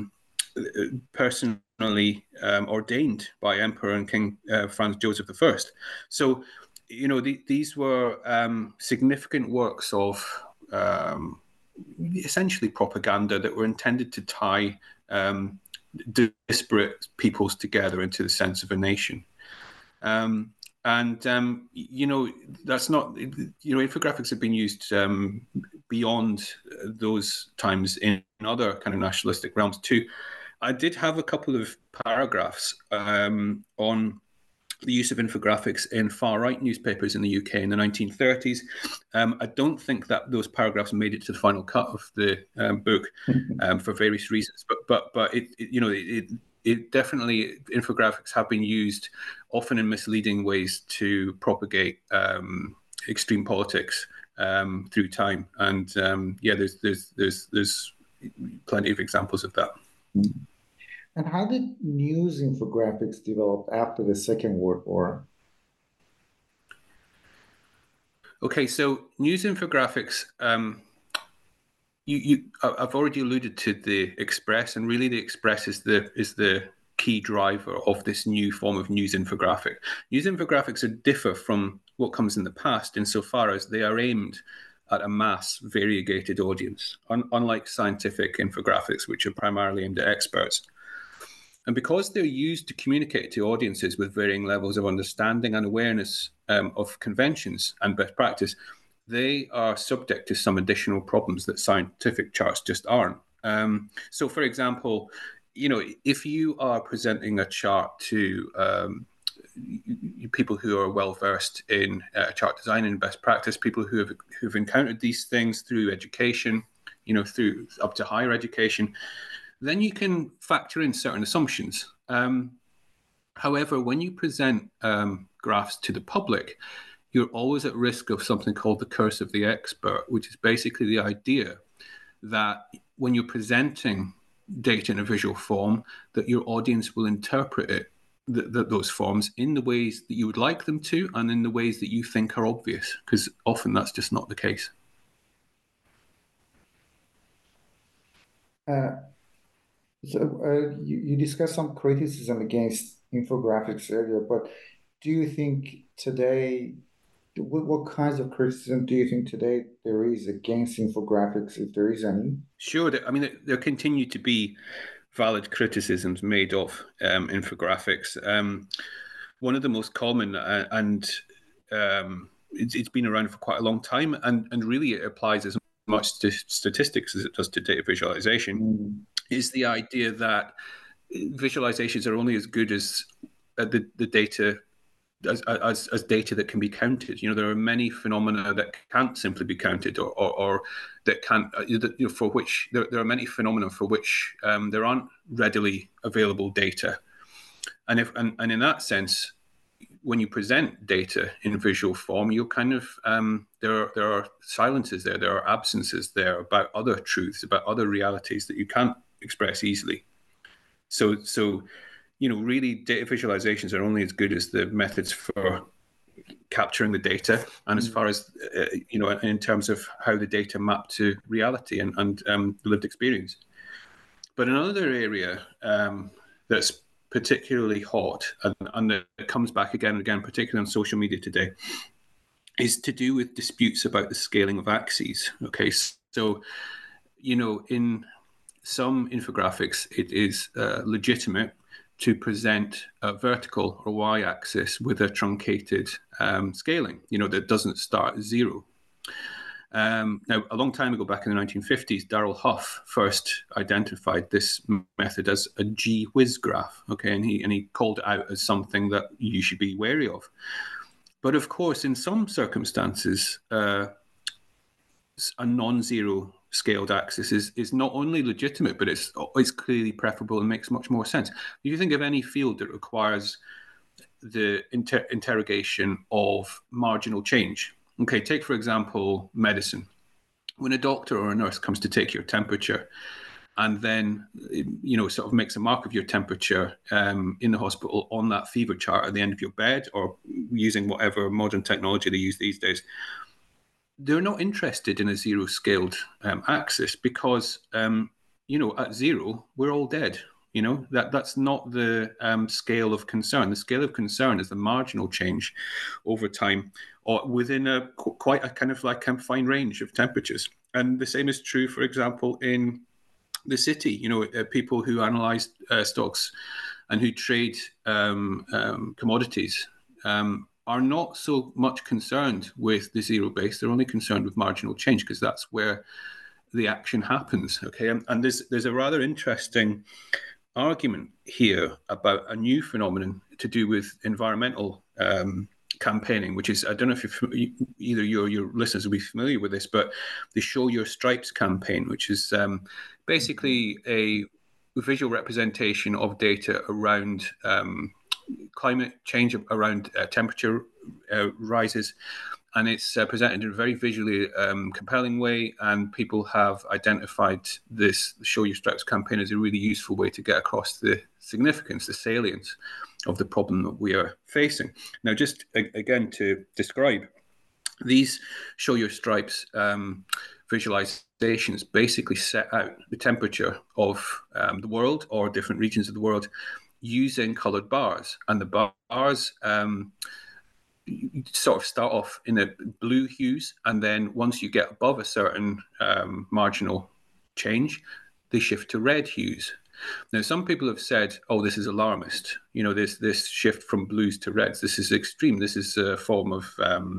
Speaker 6: personally ordained by Emperor and King Franz Joseph I. So, these were significant works of essentially propaganda that were intended to tie disparate peoples together into the sense of a nation. That's not, infographics have been used beyond those times in other kind of nationalistic realms too. I did have a couple of paragraphs on the use of infographics in far-right newspapers in the UK in the 1930s. I don't think that those paragraphs made it to the final cut of the book for various reasons, but it definitely, infographics have been used often in misleading ways to propagate extreme politics through time, and there's plenty of examples of that.
Speaker 5: And how did news infographics develop after the Second World War?
Speaker 6: Okay, so news infographics. I've already alluded to the Express, and really the Express is the key driver of this new form of news infographic. News infographics differ from what comes in the past insofar as they are aimed at a mass, variegated audience, unlike scientific infographics, which are primarily aimed at experts. And because they're used to communicate to audiences with varying levels of understanding and awareness of conventions and best practice, they are subject to some additional problems that scientific charts just aren't. So, for example, if you are presenting a chart to people who are well versed in chart design and best practice, people who've encountered these things through education, through up to higher education, then you can factor in certain assumptions. However, when you present graphs to the public, you're always at risk of something called the curse of the expert, which is basically the idea that when you're presenting data in a visual form, that your audience will interpret it, those forms, in the ways that you would like them to, and in the ways that you think are obvious, because often that's just not the case.
Speaker 5: You discussed some criticism against infographics earlier, but do you think today, what kinds of criticism do you think today there is against infographics, if there is any?
Speaker 6: Sure. There continue to be valid criticisms made of infographics. One of the most common, and it's been around for quite a long time, and really it applies as much to statistics as it does to data visualization, is the idea that visualizations are only as good as the data as data that can be counted. There are many phenomena that can't simply be counted, or that can't, for which there are many phenomena for which there aren't readily available data. And in that sense, when you present data in visual form, you kind of there are silences there are absences there about other truths, about other realities that you can't express easily. So really, data visualizations are only as good as the methods for capturing the data, and as far as in terms of how the data map to reality and lived experience. But another area that's particularly hot, and it comes back again and again, particularly on social media today, is to do with disputes about the scaling of axes. Okay, so in some infographics, it is legitimate to present a vertical or y-axis with a truncated scaling, that doesn't start at zero. Now, a long time ago, back in the 1950s, Darrell Huff first identified this method as a gee-whiz graph, okay, and he called it out as something that you should be wary of. But of course, in some circumstances, a non-zero scaled axis is not only legitimate, but it's clearly preferable and makes much more sense. If you think of any field that requires the interrogation of marginal change, okay, take, for example, medicine. When a doctor or a nurse comes to take your temperature and then, sort of makes a mark of your temperature in the hospital on that fever chart at the end of your bed, or using whatever modern technology they use these days, they're not interested in a zero-scaled axis because, at zero, we're all dead. That's not the scale of concern. The scale of concern is the marginal change over time, or within quite a kind of like fine range of temperatures. And the same is true, for example, in the city. People who analyze stocks and who trade commodities are not so much concerned with the zero base. They're only concerned with marginal change because that's where the action happens. Okay, and there's a rather interesting argument here about a new phenomenon to do with environmental campaigning, which is, I don't know if either you or your listeners will be familiar with this, but the Show Your Stripes campaign, which is basically a visual representation of data around climate change, around temperature rises, and it's presented in a very visually compelling way, and people have identified this Show Your Stripes campaign as a really useful way to get across the significance, the salience of the problem that we are facing. Now, just again to describe, these Show Your Stripes visualizations basically set out the temperature of the world or different regions of the world using colored bars, and the bars you sort of start off in the blue hues, and then once you get above a certain marginal change, they shift to red hues. Now, some people have said, "Oh, this is alarmist. This shift from blues to reds. This is extreme. This is a form of,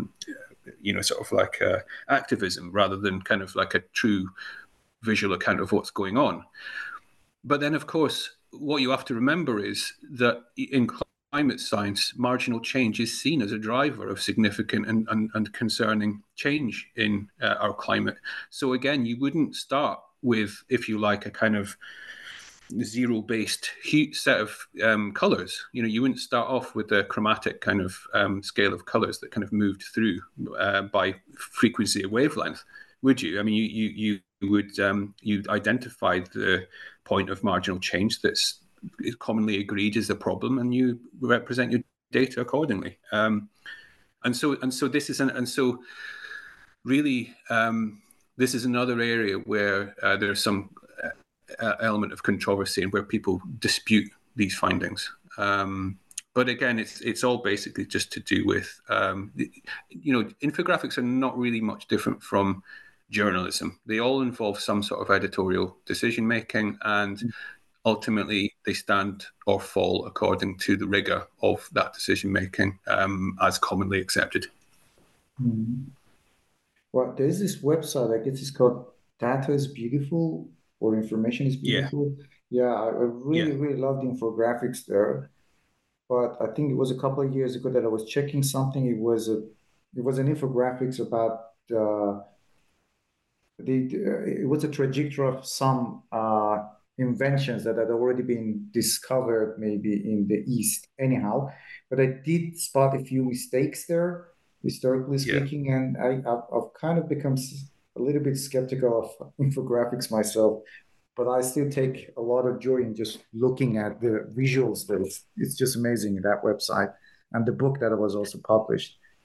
Speaker 6: sort of like activism rather than kind of like a true visual account of what's going on." But then, of course, what you have to remember is that in climate science, marginal change is seen as a driver of significant and concerning change in our climate. So again, you wouldn't start with, if you like, a kind of zero-based set of colors. You wouldn't start off with a chromatic kind of scale of colors that kind of moved through by frequency of wavelength, would you? I mean, you would you'd identify the point of marginal change that's commonly agreed is a problem, and you represent your data accordingly. And so this is really this is another area where there's some element of controversy and where people dispute these findings. But again, it's all basically just to do with infographics are not really much different from journalism. They all involve some sort of editorial decision making, and ultimately they stand or fall according to the rigor of that decision making as commonly accepted.
Speaker 5: Mm-hmm. Well, there's this website, I guess it's called Data is Beautiful or Information is Beautiful. Yeah, I really love the infographics there. But I think it was a couple of years ago that I was checking something. It was an infographics about it was a trajectory of some inventions that had already been discovered maybe in the East anyhow. But I did spot a few mistakes there, historically speaking, and I've kind of become a little bit skeptical of infographics myself, but I still take a lot of joy in just looking at the visuals there. It's just amazing, that website and the book that was also published.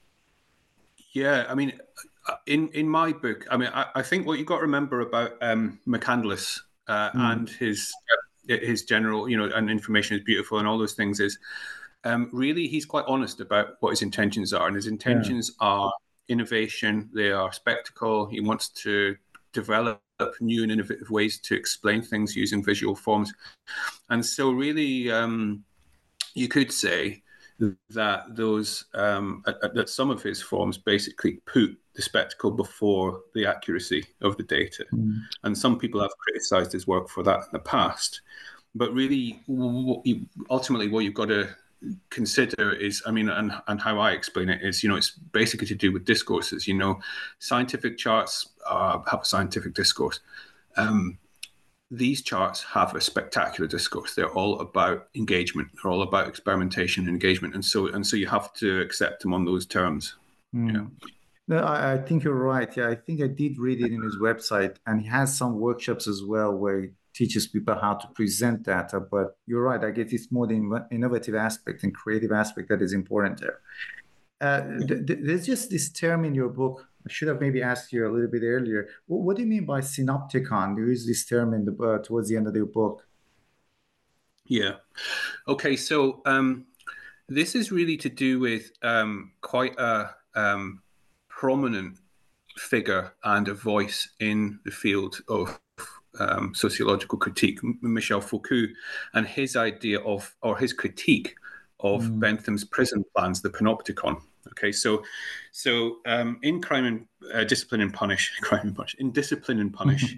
Speaker 6: Yeah, I mean, in my book, I mean, I think what you've got to remember about McCandless and his general, and information is beautiful and all those things is really he's quite honest about what his intentions are, and his intentions are innovation. They are spectacle. He wants to develop new and innovative ways to explain things using visual forms, and so really, you could say that those that some of his forms basically put the spectacle before the accuracy of the data, and some people have criticised his work for that in the past. But really, ultimately, what you've got to consider is, I mean, and how I explain it is, it's basically to do with discourses. Scientific charts have a scientific discourse. These charts have a spectacular discourse. They're all about engagement. They're all about experimentation and engagement, and so you have to accept them on those terms.
Speaker 5: No, I think you're right. Yeah, I think I did read it in his website, and he has some workshops as well where he teaches people how to present data. But you're right. I guess it's more the innovative aspect and creative aspect that is important there. There's just this term in your book. I should have maybe asked you a little bit earlier. What do you mean by synopticon? There is this term in the towards the end of the book.
Speaker 6: Yeah. Okay. So this is really to do with quite a prominent figure and a voice in the field of sociological critique, Michel Foucault, and his idea of, or his critique of Bentham's prison plans, the Panopticon. Okay, so in Crime and Discipline and Punish, in Discipline and Punish,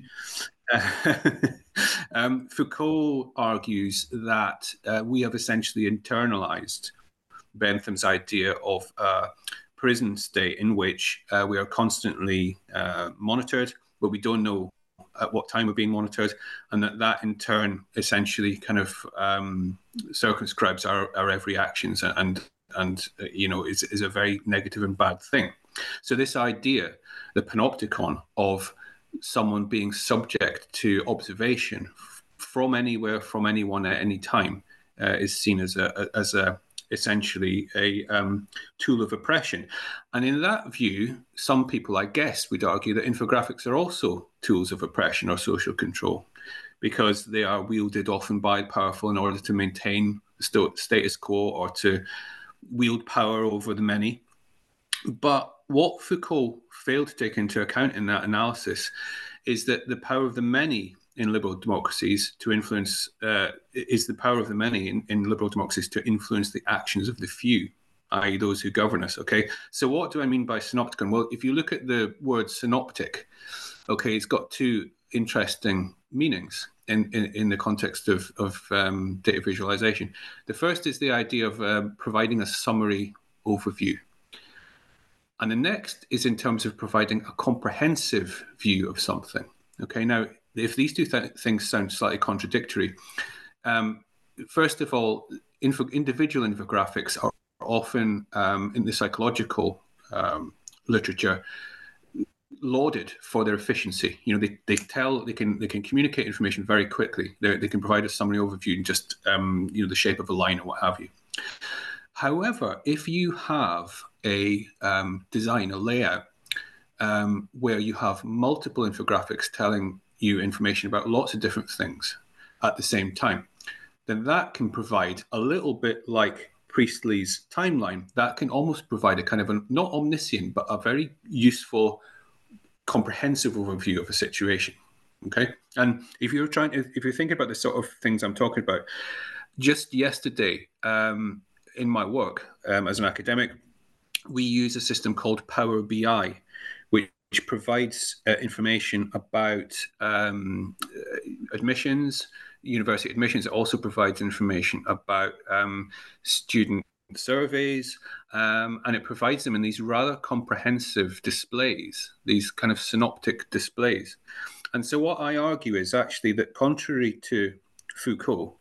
Speaker 6: Foucault argues that we have essentially internalized Bentham's idea of a prison state in which we are constantly monitored, but we don't know at what time we're being monitored, and that in turn essentially kind of circumscribes our every actions and is a very negative and bad thing. So this idea, the panopticon of someone being subject to observation from anywhere, from anyone at any time, is seen as a essentially a tool of oppression. And in that view, some people, I guess, would argue that infographics are also tools of oppression or social control, because they are wielded often by powerful in order to maintain the status quo or to wield power over the many. But what Foucault failed to take into account in that analysis is that the power of the many in liberal democracies to influence is the power of the many in liberal democracies to influence the actions of the few, i.e. those who govern us. Okay, so what do I mean by synopticon? Well, if you look at the word synoptic, okay, it's got two interesting meanings in the context of data visualization. The first is the idea of providing a summary overview. And the next is in terms of providing a comprehensive view of something. Okay, now, if these two things sound slightly contradictory, first of all, individual infographics are often, in the psychological literature, lauded for their efficiency. They can communicate information very quickly. They can provide a summary overview in just the shape of a line or what have you. However, if you have a design, a layout, where you have multiple infographics telling you information about lots of different things at the same time, then that can provide a little bit like Priestley's timeline. That can almost provide a kind of not omniscient, but a very useful, comprehensive overview of a situation. Okay, and if you're thinking about the sort of things I'm talking about, just yesterday in my work as an academic, we use a system called Power BI, which provides information about admissions, university admissions. It also provides information about student surveys, and it provides them in these rather comprehensive displays, these kind of synoptic displays. And so what I argue is actually that contrary to Foucault,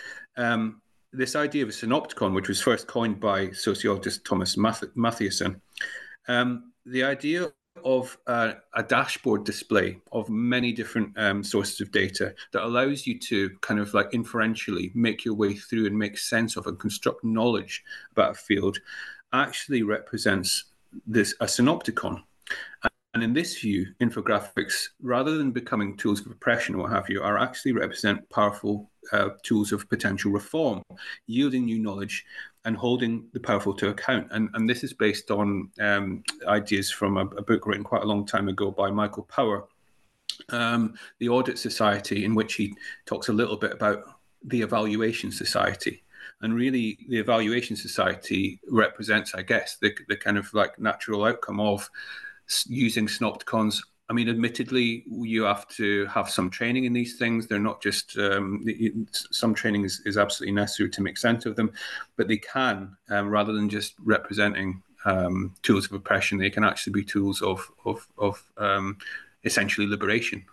Speaker 6: this idea of a synopticon, which was first coined by sociologist Thomas Mathiasson, the idea of a dashboard display of many different sources of data that allows you to kind of like inferentially make your way through and make sense of and construct knowledge about a field actually represents a synopticon. And in this view, infographics, rather than becoming tools of oppression or what have you, are actually represent powerful tools of potential reform, yielding new knowledge and holding the powerful to account. And this is based on ideas from a book written quite a long time ago by Michael Power, The Audit Society, in which he talks a little bit about the Evaluation Society. And really, the Evaluation Society represents, I guess, the kind of like natural outcome of using synopticons. I mean, admittedly, you have to have some training in these things. They're not just, some training is absolutely necessary to make sense of them, but they can, rather than just representing tools of oppression, they can actually be tools of essentially liberation.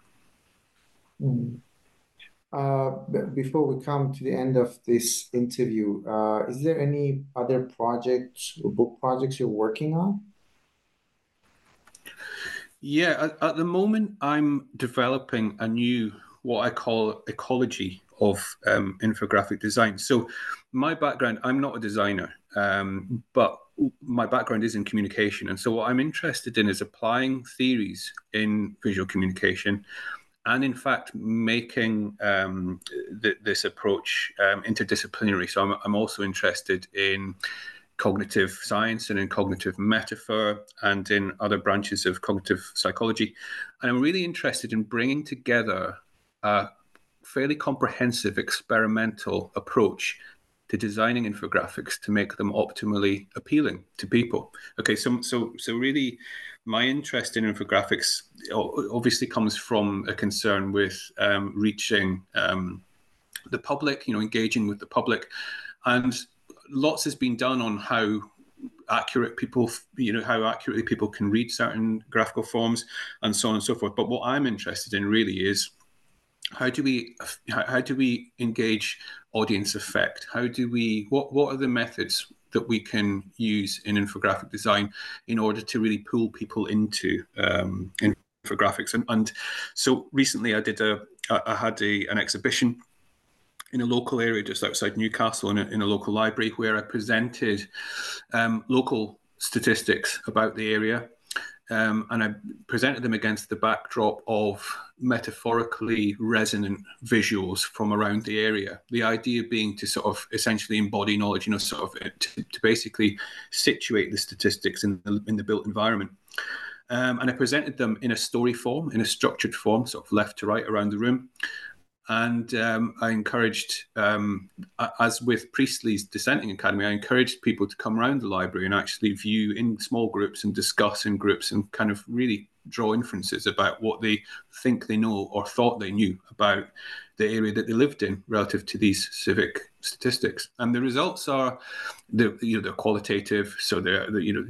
Speaker 5: Before we come to the end of this interview, is there any other projects or book projects you're working on?
Speaker 6: Yeah, at the moment, I'm developing a new, what I call ecology of infographic design. So my background, I'm not a designer, but my background is in communication. And so what I'm interested in is applying theories in visual communication and in fact making this approach interdisciplinary. So I'm also interested in cognitive science and in cognitive metaphor and in other branches of cognitive psychology. And I'm really interested in bringing together a fairly comprehensive experimental approach to designing infographics to make them optimally appealing to people. Okay, so really my interest in infographics obviously comes from a concern with reaching the public, engaging with the public. And lots has been done on how accurate people, how accurately people can read certain graphical forms and so on and so forth. But what I'm interested in really is how do we engage audience effect? What are the methods that we can use in infographic design in order to really pull people into infographics? And so recently I had an exhibition in a local area just outside Newcastle in a local library where I presented local statistics about the area. And I presented them against the backdrop of metaphorically resonant visuals from around the area. The idea being to sort of essentially embody knowledge, to basically situate the statistics in the built environment. And I presented them in a story form, in a structured form, sort of left to right around the room. And I encouraged, as with Priestley's Dissenting Academy, I encouraged people to come around the library and actually view in small groups and discuss in groups and kind of really draw inferences about what they think they know or thought they knew about the area that they lived in relative to these civic statistics. And the results are, they're qualitative, so they're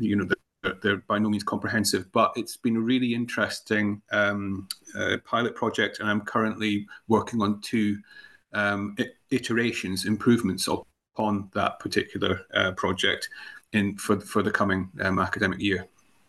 Speaker 6: by no means comprehensive, but it's been a really interesting pilot project, and I'm currently working on 2 improvements upon that particular project for the coming academic year.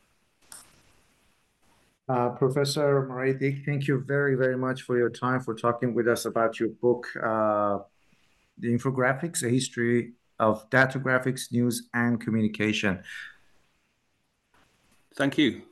Speaker 5: Professor Morais-Dick, thank you very, very much for your time, for talking with us about your book, The Infographics, A History of Data Graphics, News and Communication.
Speaker 6: Thank you.